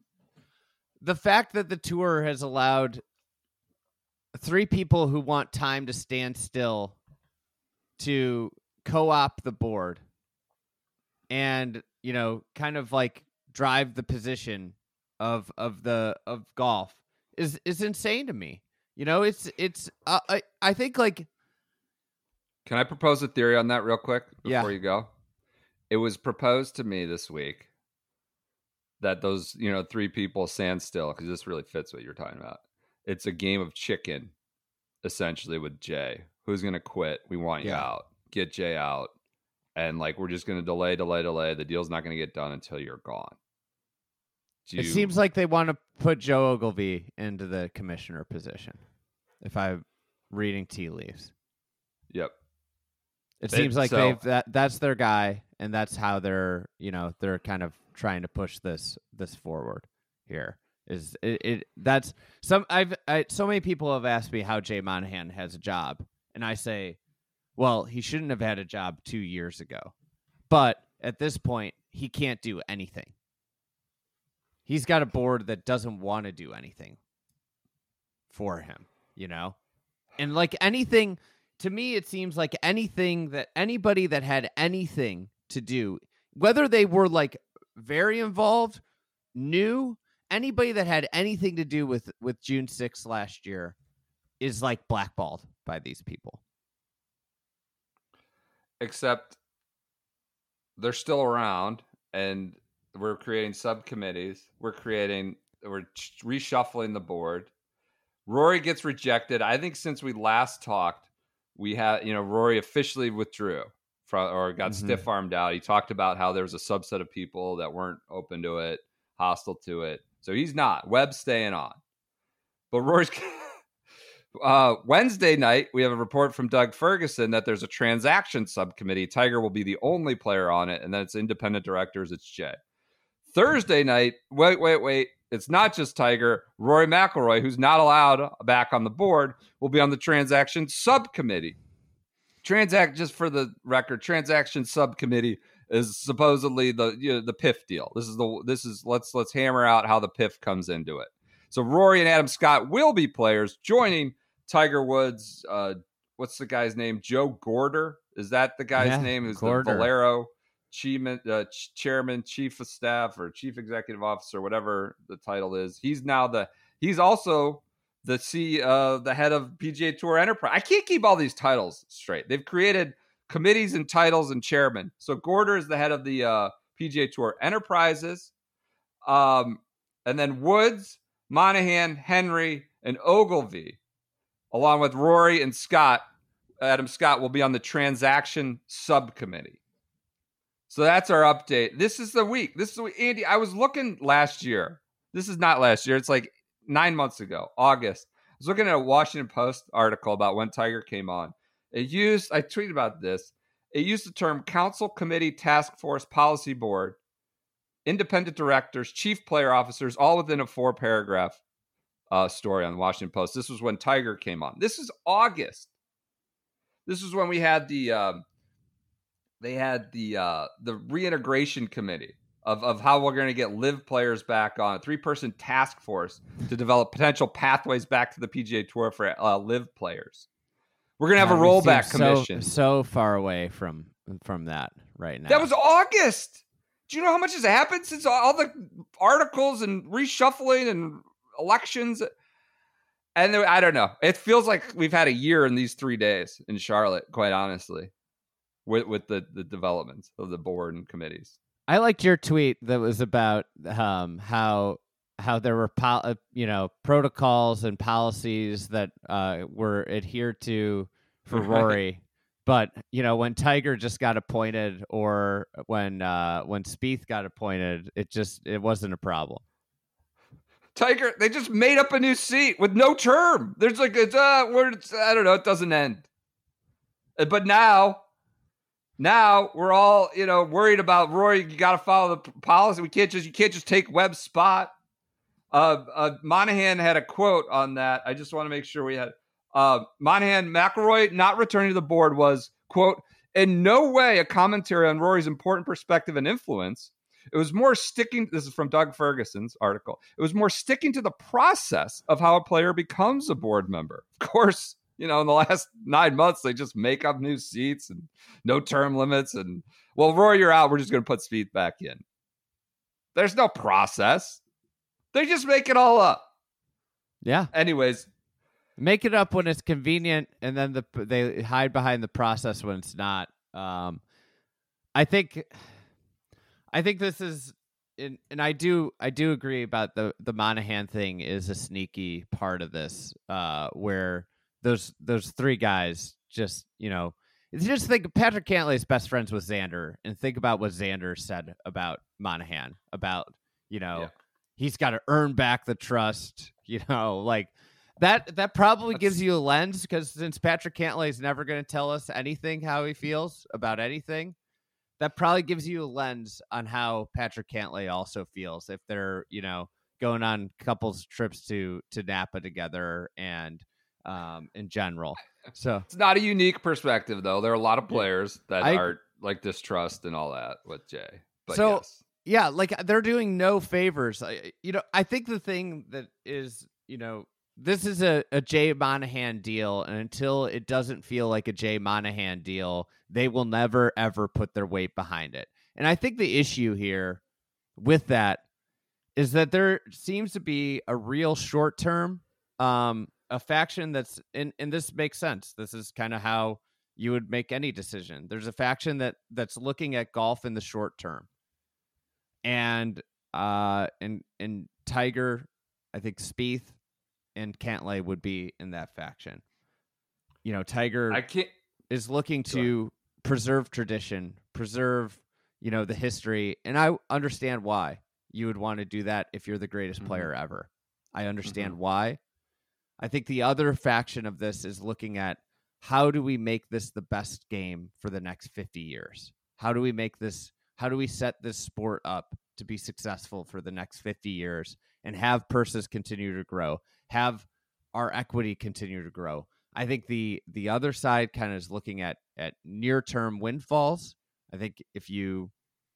Speaker 5: the fact that the tour has allowed three people who want time to stand still to co-opt the board and, you know, kind of like drive the position of of the of golf is is insane to me. You know, it's it's uh, I I think like.
Speaker 4: Can I propose a theory on that real quick before
Speaker 5: Yeah.
Speaker 4: you go? It was proposed to me this week that those, you know, three people stand still, because this really fits what you're talking about. It's a game of chicken, essentially, with Jay. Who's going to quit? We want you
Speaker 5: Yeah.
Speaker 4: out. Get Jay out. And, like, we're just going to delay, delay, delay. The deal's not going to get done until you're gone. Do
Speaker 5: It
Speaker 4: you-
Speaker 5: seems like they want to put Joe Ogilvy into the commissioner position, if I'm reading tea leaves.
Speaker 4: Yep.
Speaker 5: It
Speaker 4: They-
Speaker 5: seems like
Speaker 4: so-
Speaker 5: they've that that's their guy, and that's how they're you know they're kind of trying to push this this forward. Here is it, it that's some I've I, so many people have asked me how Jay Monahan has a job, and I say, well, he shouldn't have had a job two years ago, but at this point, he can't do anything. He's got a board that doesn't want to do anything for him, you know, and like anything. To me, it seems like anything that anybody that had anything to do, whether they were like very involved, new, anybody that had anything to do with, with June sixth last year is like blackballed by these people.
Speaker 4: Except they're still around, and we're creating subcommittees. We're creating, we're reshuffling the board. Rory gets rejected. I think since we last talked, we had, you know, Rory officially withdrew from, or got
Speaker 5: Mhm.
Speaker 4: stiff armed out. He talked about how there was a subset of people that weren't open to it, hostile to it. So he's not. Webb's staying on. But Rory's uh, Wednesday night, we have a report from Doug Ferguson that there's a transaction subcommittee. Tiger will be the only player on it, and then it's independent directors. It's Jay. Thursday night, wait, wait, wait. It's not just Tiger. Rory McIlroy, who's not allowed back on the board, will be on the transaction subcommittee. Transact, just for the record, transaction subcommittee is supposedly the you know, the P I F deal. This is the this is let's let's hammer out how the P I F comes into it. So Rory and Adam Scott will be players joining Tiger Woods. Uh, what's the guy's name? Joe Gorder. Is that the guy's
Speaker 5: Yeah,
Speaker 4: name? Who's
Speaker 5: Gorder.
Speaker 4: the Valero Chairman, uh, chairman, chief of staff, or chief executive officer, whatever the title is. He's now the. He's also the C, uh, the head of P G A Tour Enterprise. I can't keep all these titles straight. They've created committees and titles and chairman. So Gorder is the head of the uh, P G A Tour Enterprises, um, and then Woods, Monahan, Henry, and Ogilvy, along with Rory and Scott. Adam Scott will be on the transaction subcommittee. So that's our update. This is the week. This is the week. Andy, I was looking last year. This is not last year. It's like nine months ago, August. I was looking at a Washington Post article about when Tiger came on. It used, I tweeted about this. It used the term Council, Committee, Task Force, Policy Board, Independent Directors, Chief Player Officers, all within a four paragraph uh, story on the Washington Post. This was when Tiger came on. This is August. This was when we had the, um, they had the uh, the reintegration committee of, of how we're going to get live players back on a three-person task force to develop potential pathways back to the P G A Tour for uh, live players. We're going to have
Speaker 5: God,
Speaker 4: a
Speaker 5: we
Speaker 4: rollback
Speaker 5: seem
Speaker 4: commission.
Speaker 5: So, so far away from from that right now.
Speaker 4: That was August. Do you know how much has happened since all the articles and reshuffling and elections? And there, I don't know. It feels like we've had a year in these three days in Charlotte, quite honestly, with with the, the developments of the board and committees.
Speaker 5: I liked your tweet that was about um, how how there were pol- uh, you know protocols and policies that uh, were adhered to for
Speaker 4: Right.
Speaker 5: Rory, but you know when Tiger just got appointed or when uh, when Spieth got appointed, it just it wasn't a problem.
Speaker 4: Tiger, they just made up a new seat with no term. There's like it's uh, where it's, I don't know, it doesn't end. Uh, But now, now we're all you know worried about Rory. You got to follow the p- policy. We can't just you can't just take Webb's spot. Uh, uh, Monahan had a quote on that. I just want to make sure we had uh, Monahan McIlroy not returning to the board was quote in no way a commentary on Rory's important perspective and influence. It was more sticking. This is from Doug Ferguson's article. It was more sticking to the process of how a player becomes a board member. Of course, you know, in the last nine months, they just make up new seats and no term limits. And well, Rory, you're out. We're just going to put Spieth back in. There's no process. They just make it all up.
Speaker 5: Yeah,
Speaker 4: Anyways,
Speaker 5: make it up when it's convenient, and then the they hide behind the process when it's not. Um, I think, I think this is, and, and I do, I do agree about the the Monahan thing is a sneaky part of this, uh, where those those three guys just, you know, just think Patrick Cantlay's best friends with Xander, and think about what Xander said about Monahan, about you know.
Speaker 4: Yeah.
Speaker 5: He's got to earn back the trust, you know, like that. That probably
Speaker 4: That's-
Speaker 5: gives you a lens because since Patrick Cantlay is never going to tell us anything how he feels about anything, that probably gives you a lens on how Patrick Cantlay also feels if they're, you know, going on couples trips to to Napa together and um, in general. So
Speaker 4: it's not a unique perspective, though. There are a lot of players that
Speaker 5: I-
Speaker 4: are like distrust and all that with Jay. But
Speaker 5: So-
Speaker 4: yes.
Speaker 5: yeah, like they're doing no favors. I, you know, I think the thing that is, you know, this is a, a Jay Monahan deal, and until it doesn't feel like a Jay Monahan deal, they will never, ever put their weight behind it. And I think the issue here with that is that there seems to be a real short term, um, a faction that's, and, and this makes sense. This is kind of how you would make any decision. There's a faction that that's looking at golf in the short term. And uh and and Tiger, I think Spieth and Cantlay would be in that faction. You know, Tiger
Speaker 4: I can't.
Speaker 5: is looking
Speaker 4: Go
Speaker 5: to preserve tradition, preserve, you know, the history, and I understand why you would want to do that if you're the greatest
Speaker 4: Mhm.
Speaker 5: player ever. I understand
Speaker 4: Mhm.
Speaker 5: why. I think the other faction of this is looking at how do we make this the best game for the next fifty years? How do we make this How do we set this sport up to be successful for the next fifty years and have purses continue to grow, have our equity continue to grow? I think the the other side kind of is looking at at near-term windfalls. I think if you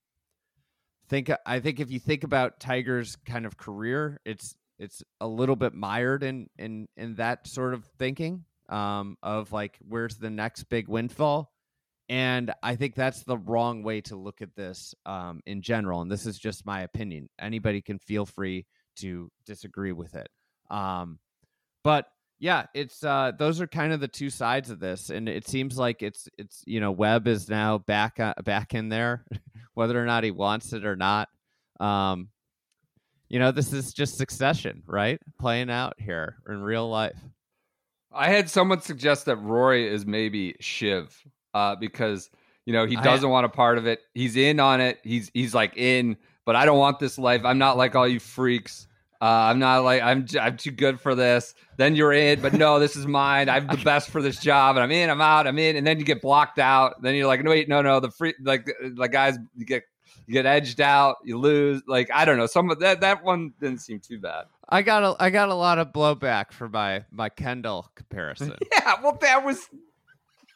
Speaker 5: think I think if you think about Tiger's kind of career, it's it's a little bit mired in in in that sort of thinking um, of like where's the next big windfall. And I think that's the wrong way to look at this um, in general. And this is just my opinion. Anybody can feel free to disagree with it. Um, but yeah, it's uh, those are kind of the two sides of this. And it seems like it's it's you know Webb is now back uh, back in there, whether or not he wants it or not. Um, you know, this is just Succession, right? Playing out here in real life.
Speaker 4: I had someone suggest that Rory is maybe Shiv. Uh, because you know he
Speaker 5: I-
Speaker 4: doesn't want a part of it. He's in on it. He's he's like in, but I don't want this life. I'm not like all you freaks. Uh, I'm not like I'm. j- I'm too good for this. Then you're in, but no, this is mine. I'm the best for this job, and I'm in. I'm out. I'm in, and then you get blocked out. Then you're like, no, wait, no, no. The free like the guys you get you get edged out. You lose. Like I don't know. Some of that that one didn't seem too bad.
Speaker 5: I got a I got a lot of blowback for my my Kendall comparison.
Speaker 4: Yeah, well, that was.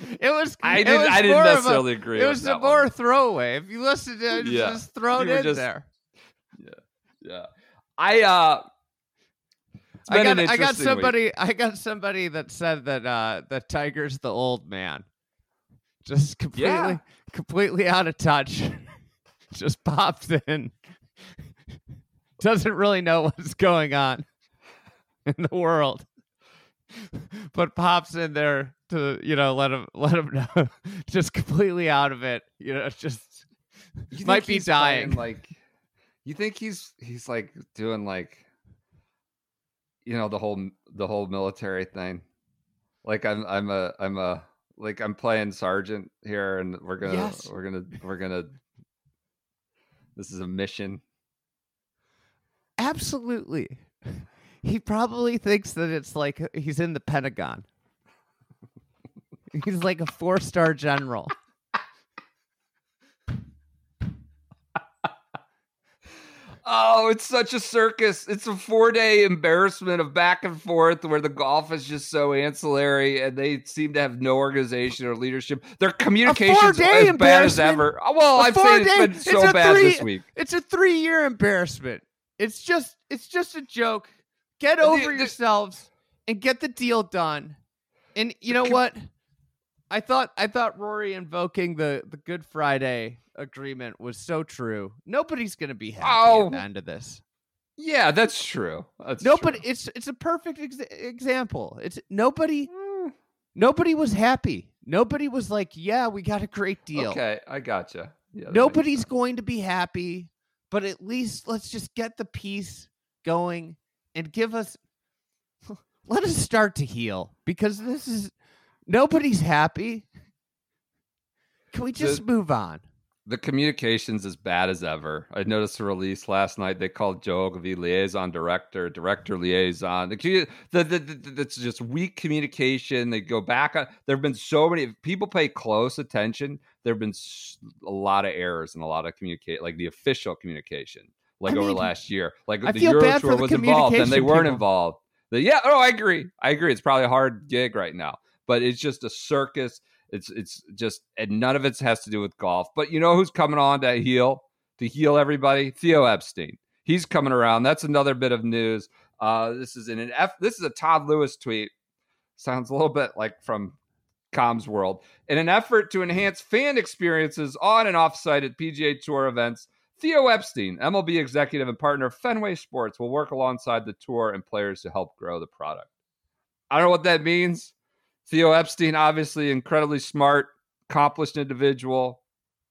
Speaker 5: It was.
Speaker 4: I
Speaker 5: it
Speaker 4: didn't.
Speaker 5: was
Speaker 4: I didn't
Speaker 5: more of a-
Speaker 4: necessarily agree.
Speaker 5: It
Speaker 4: with
Speaker 5: was
Speaker 4: that
Speaker 5: a more
Speaker 4: one.
Speaker 5: throwaway. If you listen to it, it's
Speaker 4: Yeah.
Speaker 5: just thrown
Speaker 4: You were
Speaker 5: in
Speaker 4: just-
Speaker 5: there.
Speaker 4: Yeah. I uh. it's
Speaker 5: I
Speaker 4: been
Speaker 5: got.
Speaker 4: an
Speaker 5: I got
Speaker 4: interesting week.
Speaker 5: somebody. I got somebody that said that uh, that Tiger's the old man, just completely,
Speaker 4: Yeah.
Speaker 5: completely out of touch. Just pops in. Doesn't really know what's going on in the world, but pops in there to, you know, let him let him know. Just completely out of it. You know, just
Speaker 4: You think
Speaker 5: might be
Speaker 4: he's
Speaker 5: dying.
Speaker 4: playing, like, you think he's he's like doing like, you know, the whole the whole military thing. Like I'm I'm a I'm a like I'm playing sergeant here, and we're gonna
Speaker 5: Yes.
Speaker 4: we're gonna we're gonna. This is a mission.
Speaker 5: Absolutely. He probably thinks that it's like he's in the Pentagon. He's like a four-star general.
Speaker 4: Oh, it's such a circus. It's a four-day embarrassment of back and forth where the golf is just so ancillary and they seem to have no organization or leadership. Their communication's
Speaker 5: four-day
Speaker 4: as bad as
Speaker 5: embarrassment?
Speaker 4: ever. Oh, Well,
Speaker 5: A
Speaker 4: I'm saying it's
Speaker 5: four-day-
Speaker 4: been
Speaker 5: it's
Speaker 4: so
Speaker 5: a
Speaker 4: bad
Speaker 5: three-
Speaker 4: this week.
Speaker 5: It's a three-year embarrassment. It's just it's just a joke. Get
Speaker 4: The-
Speaker 5: over
Speaker 4: the-
Speaker 5: yourselves and get the deal done. And you know
Speaker 4: com-
Speaker 5: what? I thought I thought Rory invoking the, the Good Friday agreement was so true. Nobody's gonna be happy
Speaker 4: Oh.
Speaker 5: at the end of this.
Speaker 4: Yeah, that's true. That's
Speaker 5: Nobody.
Speaker 4: true.
Speaker 5: It's it's a perfect ex- example. It's nobody.
Speaker 4: Mm,
Speaker 5: Nobody was happy. Nobody was like, "Yeah, we got a great deal."
Speaker 4: Okay, I gotcha. Yeah, that makes
Speaker 5: Nobody's
Speaker 4: sense.
Speaker 5: going to be happy, but at least let's just get the peace going and give us. Let us start to heal because this is nobody's happy. Can we just
Speaker 4: The-
Speaker 5: move on?
Speaker 4: The communication's as bad as ever. I noticed a release last night. They called Joe Ogilvy liaison director, director liaison. The, commu- the, the, the, That's just weak communication. They go back on. There have been so many. If people pay close attention, there have been s- a lot of errors and a lot of communicate, like the official communication, like
Speaker 5: I
Speaker 4: over
Speaker 5: mean,
Speaker 4: last year. Like
Speaker 5: I
Speaker 4: the
Speaker 5: feel
Speaker 4: Euro
Speaker 5: bad for
Speaker 4: Tour
Speaker 5: the
Speaker 4: was involved, then they
Speaker 5: communication
Speaker 4: weren't
Speaker 5: people.
Speaker 4: involved. The, yeah, oh, I agree. I agree. It's probably a hard gig right now, but it's just a circus. It's it's just, and none of it has to do with golf. But you know who's coming on to heal, to heal everybody? Theo Epstein. He's coming around. That's another bit of news. Uh, this is in an F. This is a Todd Lewis tweet. Sounds a little bit like from Com's World. In an effort to enhance fan experiences on and off site at P G A Tour events, Theo Epstein, M L B executive and partner of Fenway Sports, will work alongside the tour and players to help grow the product. I don't know what that means. Theo Epstein, obviously incredibly smart, accomplished individual.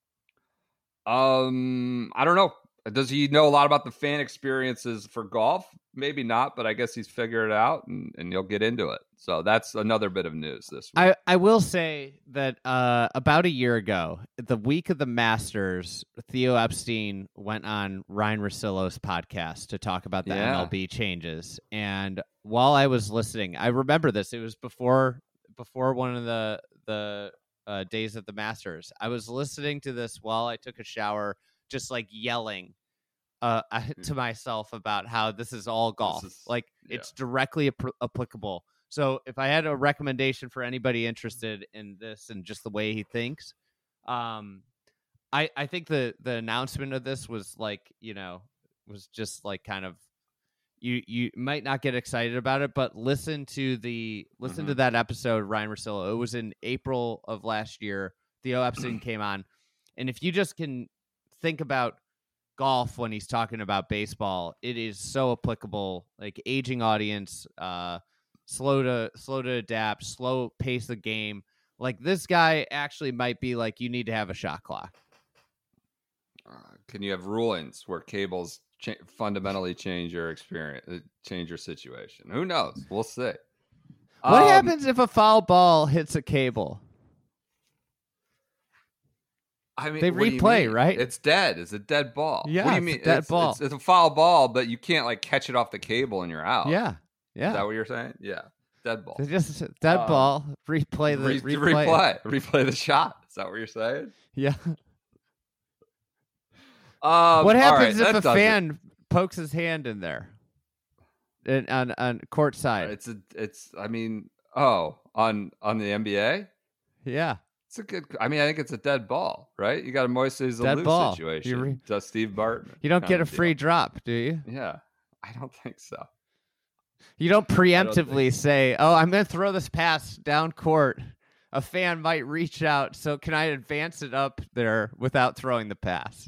Speaker 4: Um, I don't know. Does he know a lot about the fan experiences for golf? Maybe not, but I guess he's figured it out, and, and he'll get into it. So that's another bit of news this week.
Speaker 5: I, I will say that uh, about a year ago, the week of the Masters, Theo Epstein went on Ryan Russillo's podcast to talk about the
Speaker 4: Yeah.
Speaker 5: M L B changes. And while I was listening, I remember this. It was before before one of the the uh, days of the Masters. I was listening to this while I took a shower, just like yelling uh, to myself about how this is all golf.
Speaker 4: is-
Speaker 5: like
Speaker 4: yeah.
Speaker 5: it's directly ap- applicable. So if I had a recommendation for anybody interested in this and just the way he thinks, um, I I think the the announcement of this was like, you know, was just like kind of you you might not get excited about it, but listen to the listen to that episode, Ryan Russillo. It was in April of last year. Theo Epstein came on, and if you just can think about golf when he's talking about baseball, it is so applicable. Like aging audience, uh, slow to slow to adapt, slow pace of game. Like this guy actually might be like you need to have a shot clock.
Speaker 4: Uh, can you have rulings where cables cha- fundamentally change your experience, uh, change your situation? Who knows? We'll see.
Speaker 5: What
Speaker 4: Um,
Speaker 5: happens if a foul ball hits a cable?
Speaker 4: I mean,
Speaker 5: They
Speaker 4: what do you
Speaker 5: replay,
Speaker 4: mean?
Speaker 5: right?
Speaker 4: It's dead. It's a dead ball.
Speaker 5: Yeah,
Speaker 4: what do you
Speaker 5: it's a
Speaker 4: mean?
Speaker 5: dead
Speaker 4: it's,
Speaker 5: ball.
Speaker 4: It's, it's a foul ball, but you can't like catch it off the cable and you're out.
Speaker 5: Yeah,
Speaker 4: Is
Speaker 5: yeah.
Speaker 4: that what you're saying? Yeah, dead ball.
Speaker 5: They just dead
Speaker 4: Um,
Speaker 5: ball. Replay the
Speaker 4: Re-
Speaker 5: replay.
Speaker 4: replay, replay the shot. Is that what you're saying?
Speaker 5: Yeah.
Speaker 4: Um,
Speaker 5: What
Speaker 4: all
Speaker 5: happens
Speaker 4: right,
Speaker 5: if
Speaker 4: that
Speaker 5: a
Speaker 4: does it.
Speaker 5: fan pokes his hand in there, in, on on court side?
Speaker 4: It's a, it's. I mean, oh, on on the N B A.
Speaker 5: Yeah.
Speaker 4: It's a good. I mean, I think it's a dead ball, right? You got a Moises
Speaker 5: Dead
Speaker 4: Alou
Speaker 5: ball.
Speaker 4: situation.
Speaker 5: You re-
Speaker 4: Does Steve Bartman?
Speaker 5: You don't
Speaker 4: kind
Speaker 5: get a
Speaker 4: of deal.
Speaker 5: free drop, do you?
Speaker 4: Yeah, I don't think so.
Speaker 5: You don't preemptively
Speaker 4: think-
Speaker 5: say, "Oh, I'm going to throw this pass down court." A fan might reach out, so can I advance it up there without throwing the pass?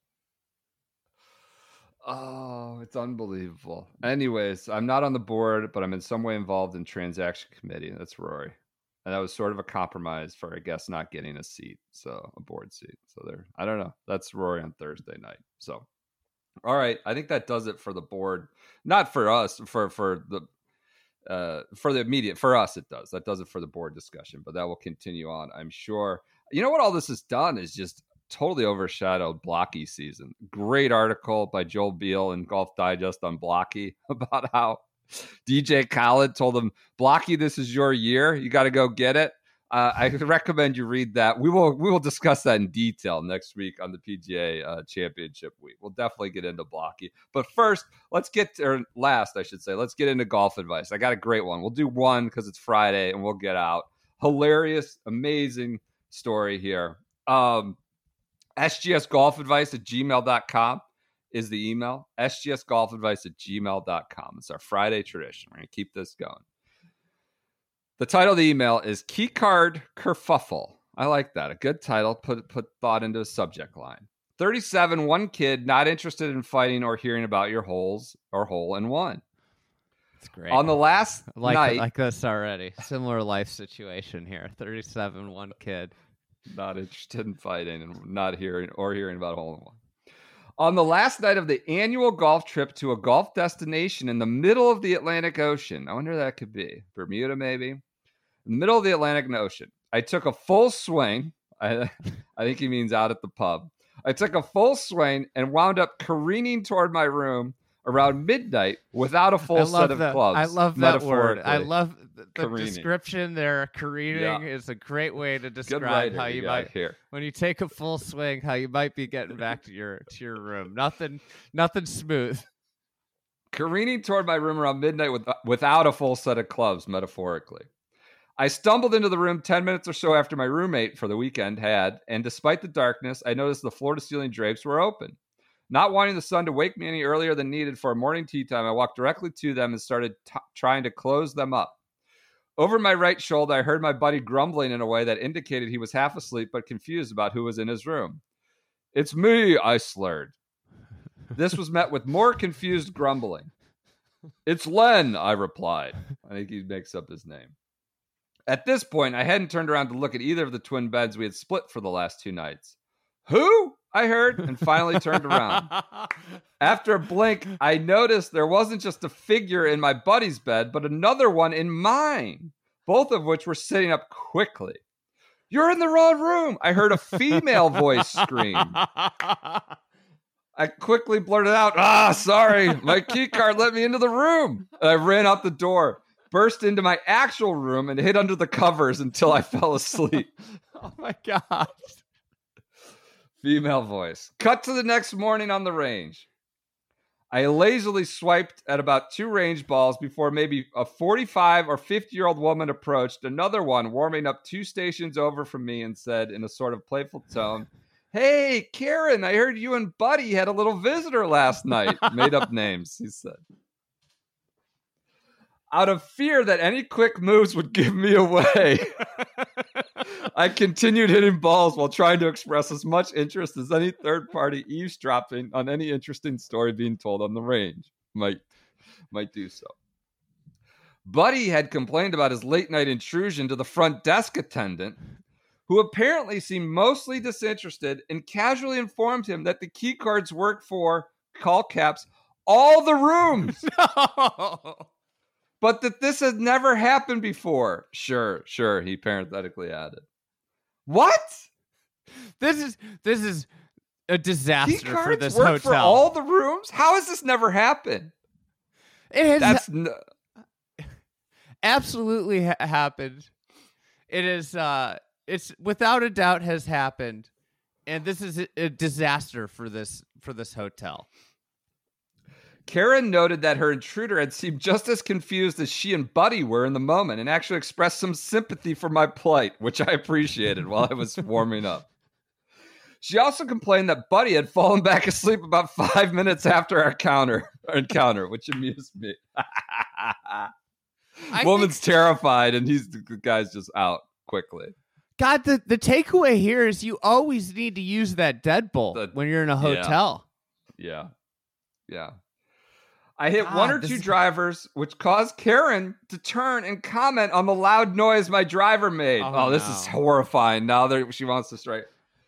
Speaker 4: Oh, it's unbelievable. Anyways, I'm not on the board, but I'm in some way involved in transaction committee. That's Rory. And that was sort of a compromise for, I guess, not getting a seat. So a board seat. So there, I don't know. That's Rory on Thursday night. So, all right. I think that does it for the board. Not for us, for, for the, uh, for the immediate, for us, it does. That does it for the board discussion, but that will continue on, I'm sure. You know what all this has done is just totally overshadowed Blocky season. Great article by Joel Beal in Golf Digest on Blocky about how D J Khaled told him, Blocky, this is your year. You got to go get it. Uh, I recommend you read that. We will we will discuss that in detail next week on the P G A uh, Championship week. We'll definitely get into Blocky. But first, let's get to, or last, I should say, let's get into golf advice. I got a great one. We'll do one because it's Friday and we'll get out. Hilarious, amazing story here. Um, S G S golf advice at gmail dot com is the email. S G S golf advice at gmail dot com. It's our Friday tradition. We're going to keep this going. The title of the email is Keycard Kerfuffle. I like that. A good title. Put put thought into a subject line. thirty-seven, one kid, not interested in fighting or hearing about your holes or hole in one.
Speaker 5: That's great.
Speaker 4: On the last
Speaker 5: I like,
Speaker 4: night.
Speaker 5: like this already. Similar life situation here. thirty-seven, one kid.
Speaker 4: Not interested in fighting and not hearing or hearing about hole in one. On the last night of the annual golf trip to a golf destination in the middle of the Atlantic Ocean, I wonder where that could be. Bermuda, maybe? In the middle of the Atlantic Ocean. I took a full swing. I, I think he means out at the pub. I took a full swing and wound up careening toward my room around midnight without a full
Speaker 5: I love
Speaker 4: set of
Speaker 5: the,
Speaker 4: clubs.
Speaker 5: I love that word. I
Speaker 4: metaphorically.
Speaker 5: love the, the
Speaker 4: Careening.
Speaker 5: description there. Careening
Speaker 4: Yeah.
Speaker 5: is a great way to
Speaker 4: Good
Speaker 5: describe
Speaker 4: writer
Speaker 5: how
Speaker 4: you
Speaker 5: you
Speaker 4: got
Speaker 5: might,
Speaker 4: here.
Speaker 5: when you take a full swing, how you might be getting back to your to your room. Nothing, nothing smooth.
Speaker 4: Careening toward my room around midnight with, without a full set of clubs, metaphorically. I stumbled into the room ten minutes or so after my roommate for the weekend had, and despite the darkness, I noticed the floor-to-ceiling drapes were open. Not wanting the sun to wake me any earlier than needed for a morning tea time, I walked directly to them and started t- trying to close them up. Over my right shoulder, I heard my buddy grumbling in a way that indicated he was half asleep but confused about who was in his room. It's me, I slurred. This was met with more confused grumbling. It's Len, I replied. I think he makes up his name. At this point, I hadn't turned around to look at either of the twin beds we had split for the last two nights. Who? I heard, and finally turned around. After a blink, I noticed there wasn't just a figure in my buddy's bed, but another one in mine, both of which were sitting up quickly. You're in the wrong room. I heard a female voice scream. I quickly blurted out, ah, sorry, my key card let me into the room. And I ran out the door, burst into my actual room, and hid under the covers until I fell asleep.
Speaker 5: Oh my gosh.
Speaker 4: Female voice. Cut to the next morning on the range. I lazily swiped at about two range balls before maybe a forty-five or fifty-year-old woman approached another one warming up two stations over from me and said in a sort of playful tone, Hey, Karen, I heard you and Buddy had a little visitor last night. Made up names, he said. Out of fear that any quick moves would give me away, I continued hitting balls while trying to express as much interest as any third party eavesdropping on any interesting story being told on the range might, might do so. Buddy had complained about his late night intrusion to the front desk attendant, who apparently seemed mostly disinterested and casually informed him that the key cards worked for, call caps, all the rooms.
Speaker 5: No.
Speaker 4: But that this has never happened before. Sure, sure, he parenthetically added. What?
Speaker 5: This is this is a
Speaker 4: Key
Speaker 5: disaster
Speaker 4: cards
Speaker 5: for this
Speaker 4: work
Speaker 5: hotel.
Speaker 4: for all the rooms? How has this never happened?
Speaker 5: It has
Speaker 4: That's n-
Speaker 5: absolutely ha- happened. It is uh it's without a doubt has happened, and this is a, a disaster for this for this hotel.
Speaker 4: Karen noted that her intruder had seemed just as confused as she and Buddy were in the moment and actually expressed some sympathy for my plight, which I appreciated while I was warming up. She also complained that Buddy had fallen back asleep about five minutes after our counter, our encounter, which amused me. Woman's think- terrified, and he's the guy's just out quickly.
Speaker 5: God, the, the takeaway here is you always need to use that deadbolt
Speaker 4: The-
Speaker 5: when you're in a hotel.
Speaker 4: Yeah. Yeah. I hit
Speaker 5: God,
Speaker 4: one or
Speaker 5: this
Speaker 4: two
Speaker 5: is-
Speaker 4: drivers, which caused Karen to turn and comment on the loud noise my driver made.
Speaker 5: Oh,
Speaker 4: Oh, this
Speaker 5: no.
Speaker 4: is horrifying. Now that she wants to strike.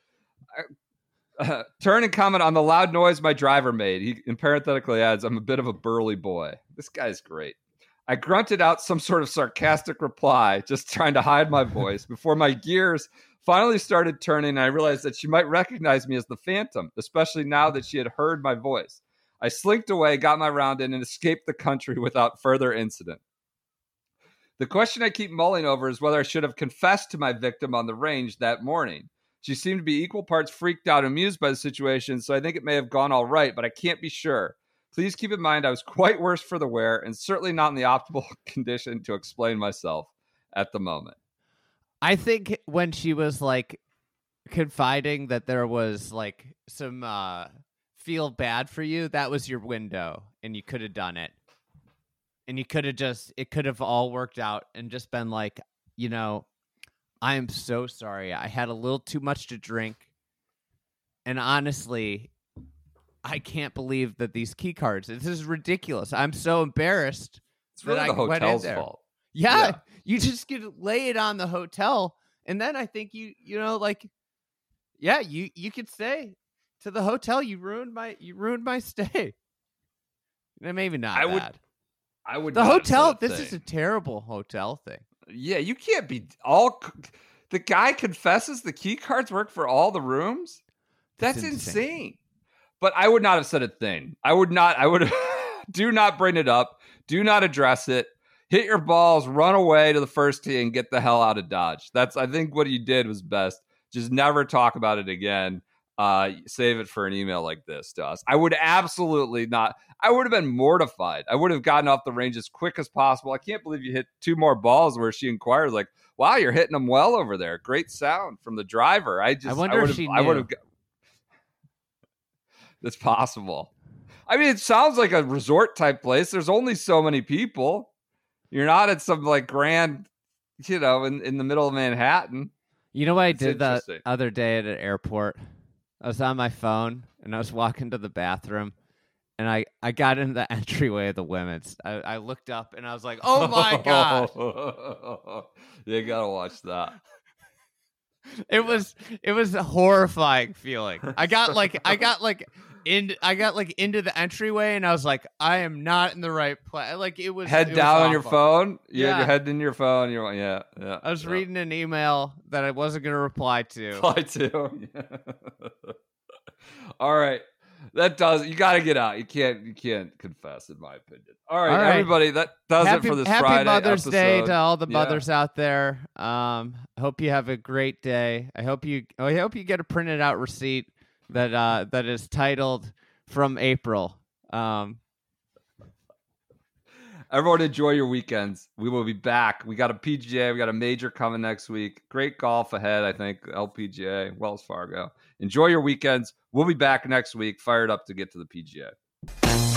Speaker 4: Uh, turn and comment on the loud noise my driver made. He in parenthetically adds, I'm a bit of a burly boy. This guy's great. I grunted out some sort of sarcastic reply, just trying to hide my voice, before my gears finally started turning and I realized that she might recognize me as the Phantom, especially now that she had heard my voice. I slinked away, got my round in, and escaped the country without further incident. The question I keep mulling over is whether I should have confessed to my victim on the range that morning. She seemed to be equal parts freaked out and amused by the situation, so I think it may have gone all right, but I can't be sure. Please keep in mind I was quite worse for the wear and certainly not in the optimal condition to explain myself at the moment.
Speaker 5: I think when she was like confiding that there was like some uh, feel bad for you, that was your window and you could have done it. And you could have just, it could have all worked out and just been like, you know, I am so sorry. I had a little too much to drink. And honestly, I can't believe that these key cards, this is ridiculous. I'm so embarrassed.
Speaker 4: It's really
Speaker 5: that
Speaker 4: the
Speaker 5: I went in
Speaker 4: hotel's
Speaker 5: there.
Speaker 4: fault.
Speaker 5: Yeah,
Speaker 4: Yeah.
Speaker 5: You just get to lay it on the hotel. And then I think you, you know, like, yeah, you, you could say to the hotel, you ruined my, you ruined my stay. Maybe not
Speaker 4: I
Speaker 5: that.
Speaker 4: would- I would
Speaker 5: The
Speaker 4: not have
Speaker 5: hotel,
Speaker 4: said a
Speaker 5: this
Speaker 4: thing.
Speaker 5: is a terrible hotel thing.
Speaker 4: Yeah, you can't be all. The guy confesses the key cards work for all the rooms. That's,
Speaker 5: That's
Speaker 4: insane.
Speaker 5: insane.
Speaker 4: But I would not have said a thing. I would not. I would do not bring it up. Do not address it. Hit your balls. Run away to the first tee and get the hell out of Dodge. That's. I think what you did was best. Just never talk about it again. Uh, save it for an email like this to us. I would absolutely not. I would have been mortified. I would have gotten off the range as quick as possible. I can't believe you hit two more balls where she inquires, like, wow, you're hitting them well over there. Great sound from the driver. I just,
Speaker 5: I wonder
Speaker 4: I
Speaker 5: if
Speaker 4: would
Speaker 5: she
Speaker 4: have, I would
Speaker 5: knew.
Speaker 4: have. That's possible. I mean, it sounds like a resort type place. There's only so many people. You're not at some like grand, you know, in, in the middle of Manhattan.
Speaker 5: You know what I
Speaker 4: It's
Speaker 5: did the
Speaker 4: interesting.
Speaker 5: other day at an airport? I was on my phone and I was walking to the bathroom and I, I got in the entryway of the women's. I, I looked up and I was like, oh my God.
Speaker 4: You gotta watch that.
Speaker 5: It was it was a horrifying feeling. I got like I got like in I got like into the entryway and I was like, I am not in the right place. Like it was
Speaker 4: Head
Speaker 5: it was
Speaker 4: down on your
Speaker 5: awful.
Speaker 4: phone. You
Speaker 5: Yeah.
Speaker 4: had your head in your phone. You're like, yeah, yeah.
Speaker 5: I was
Speaker 4: yeah.
Speaker 5: reading an email that I wasn't gonna reply to.
Speaker 4: Reply to. All right. That does you gotta get out. You can't you can't confess, in my opinion. All right,
Speaker 5: All right.
Speaker 4: everybody, that does
Speaker 5: happy,
Speaker 4: it for this
Speaker 5: happy
Speaker 4: Friday
Speaker 5: Mother's Day
Speaker 4: episode.
Speaker 5: to all the
Speaker 4: Yeah.
Speaker 5: mothers out there. Um, I hope you have a great day. I hope you I hope you get a printed out receipt that uh that is titled From April. Um,
Speaker 4: Everyone enjoy your weekends. We will be back. We got a P G A. We got a major coming next week. Great golf ahead, I think. L P G A, Wells Fargo. Enjoy your weekends. We'll be back next week, fired up to get to the P G A.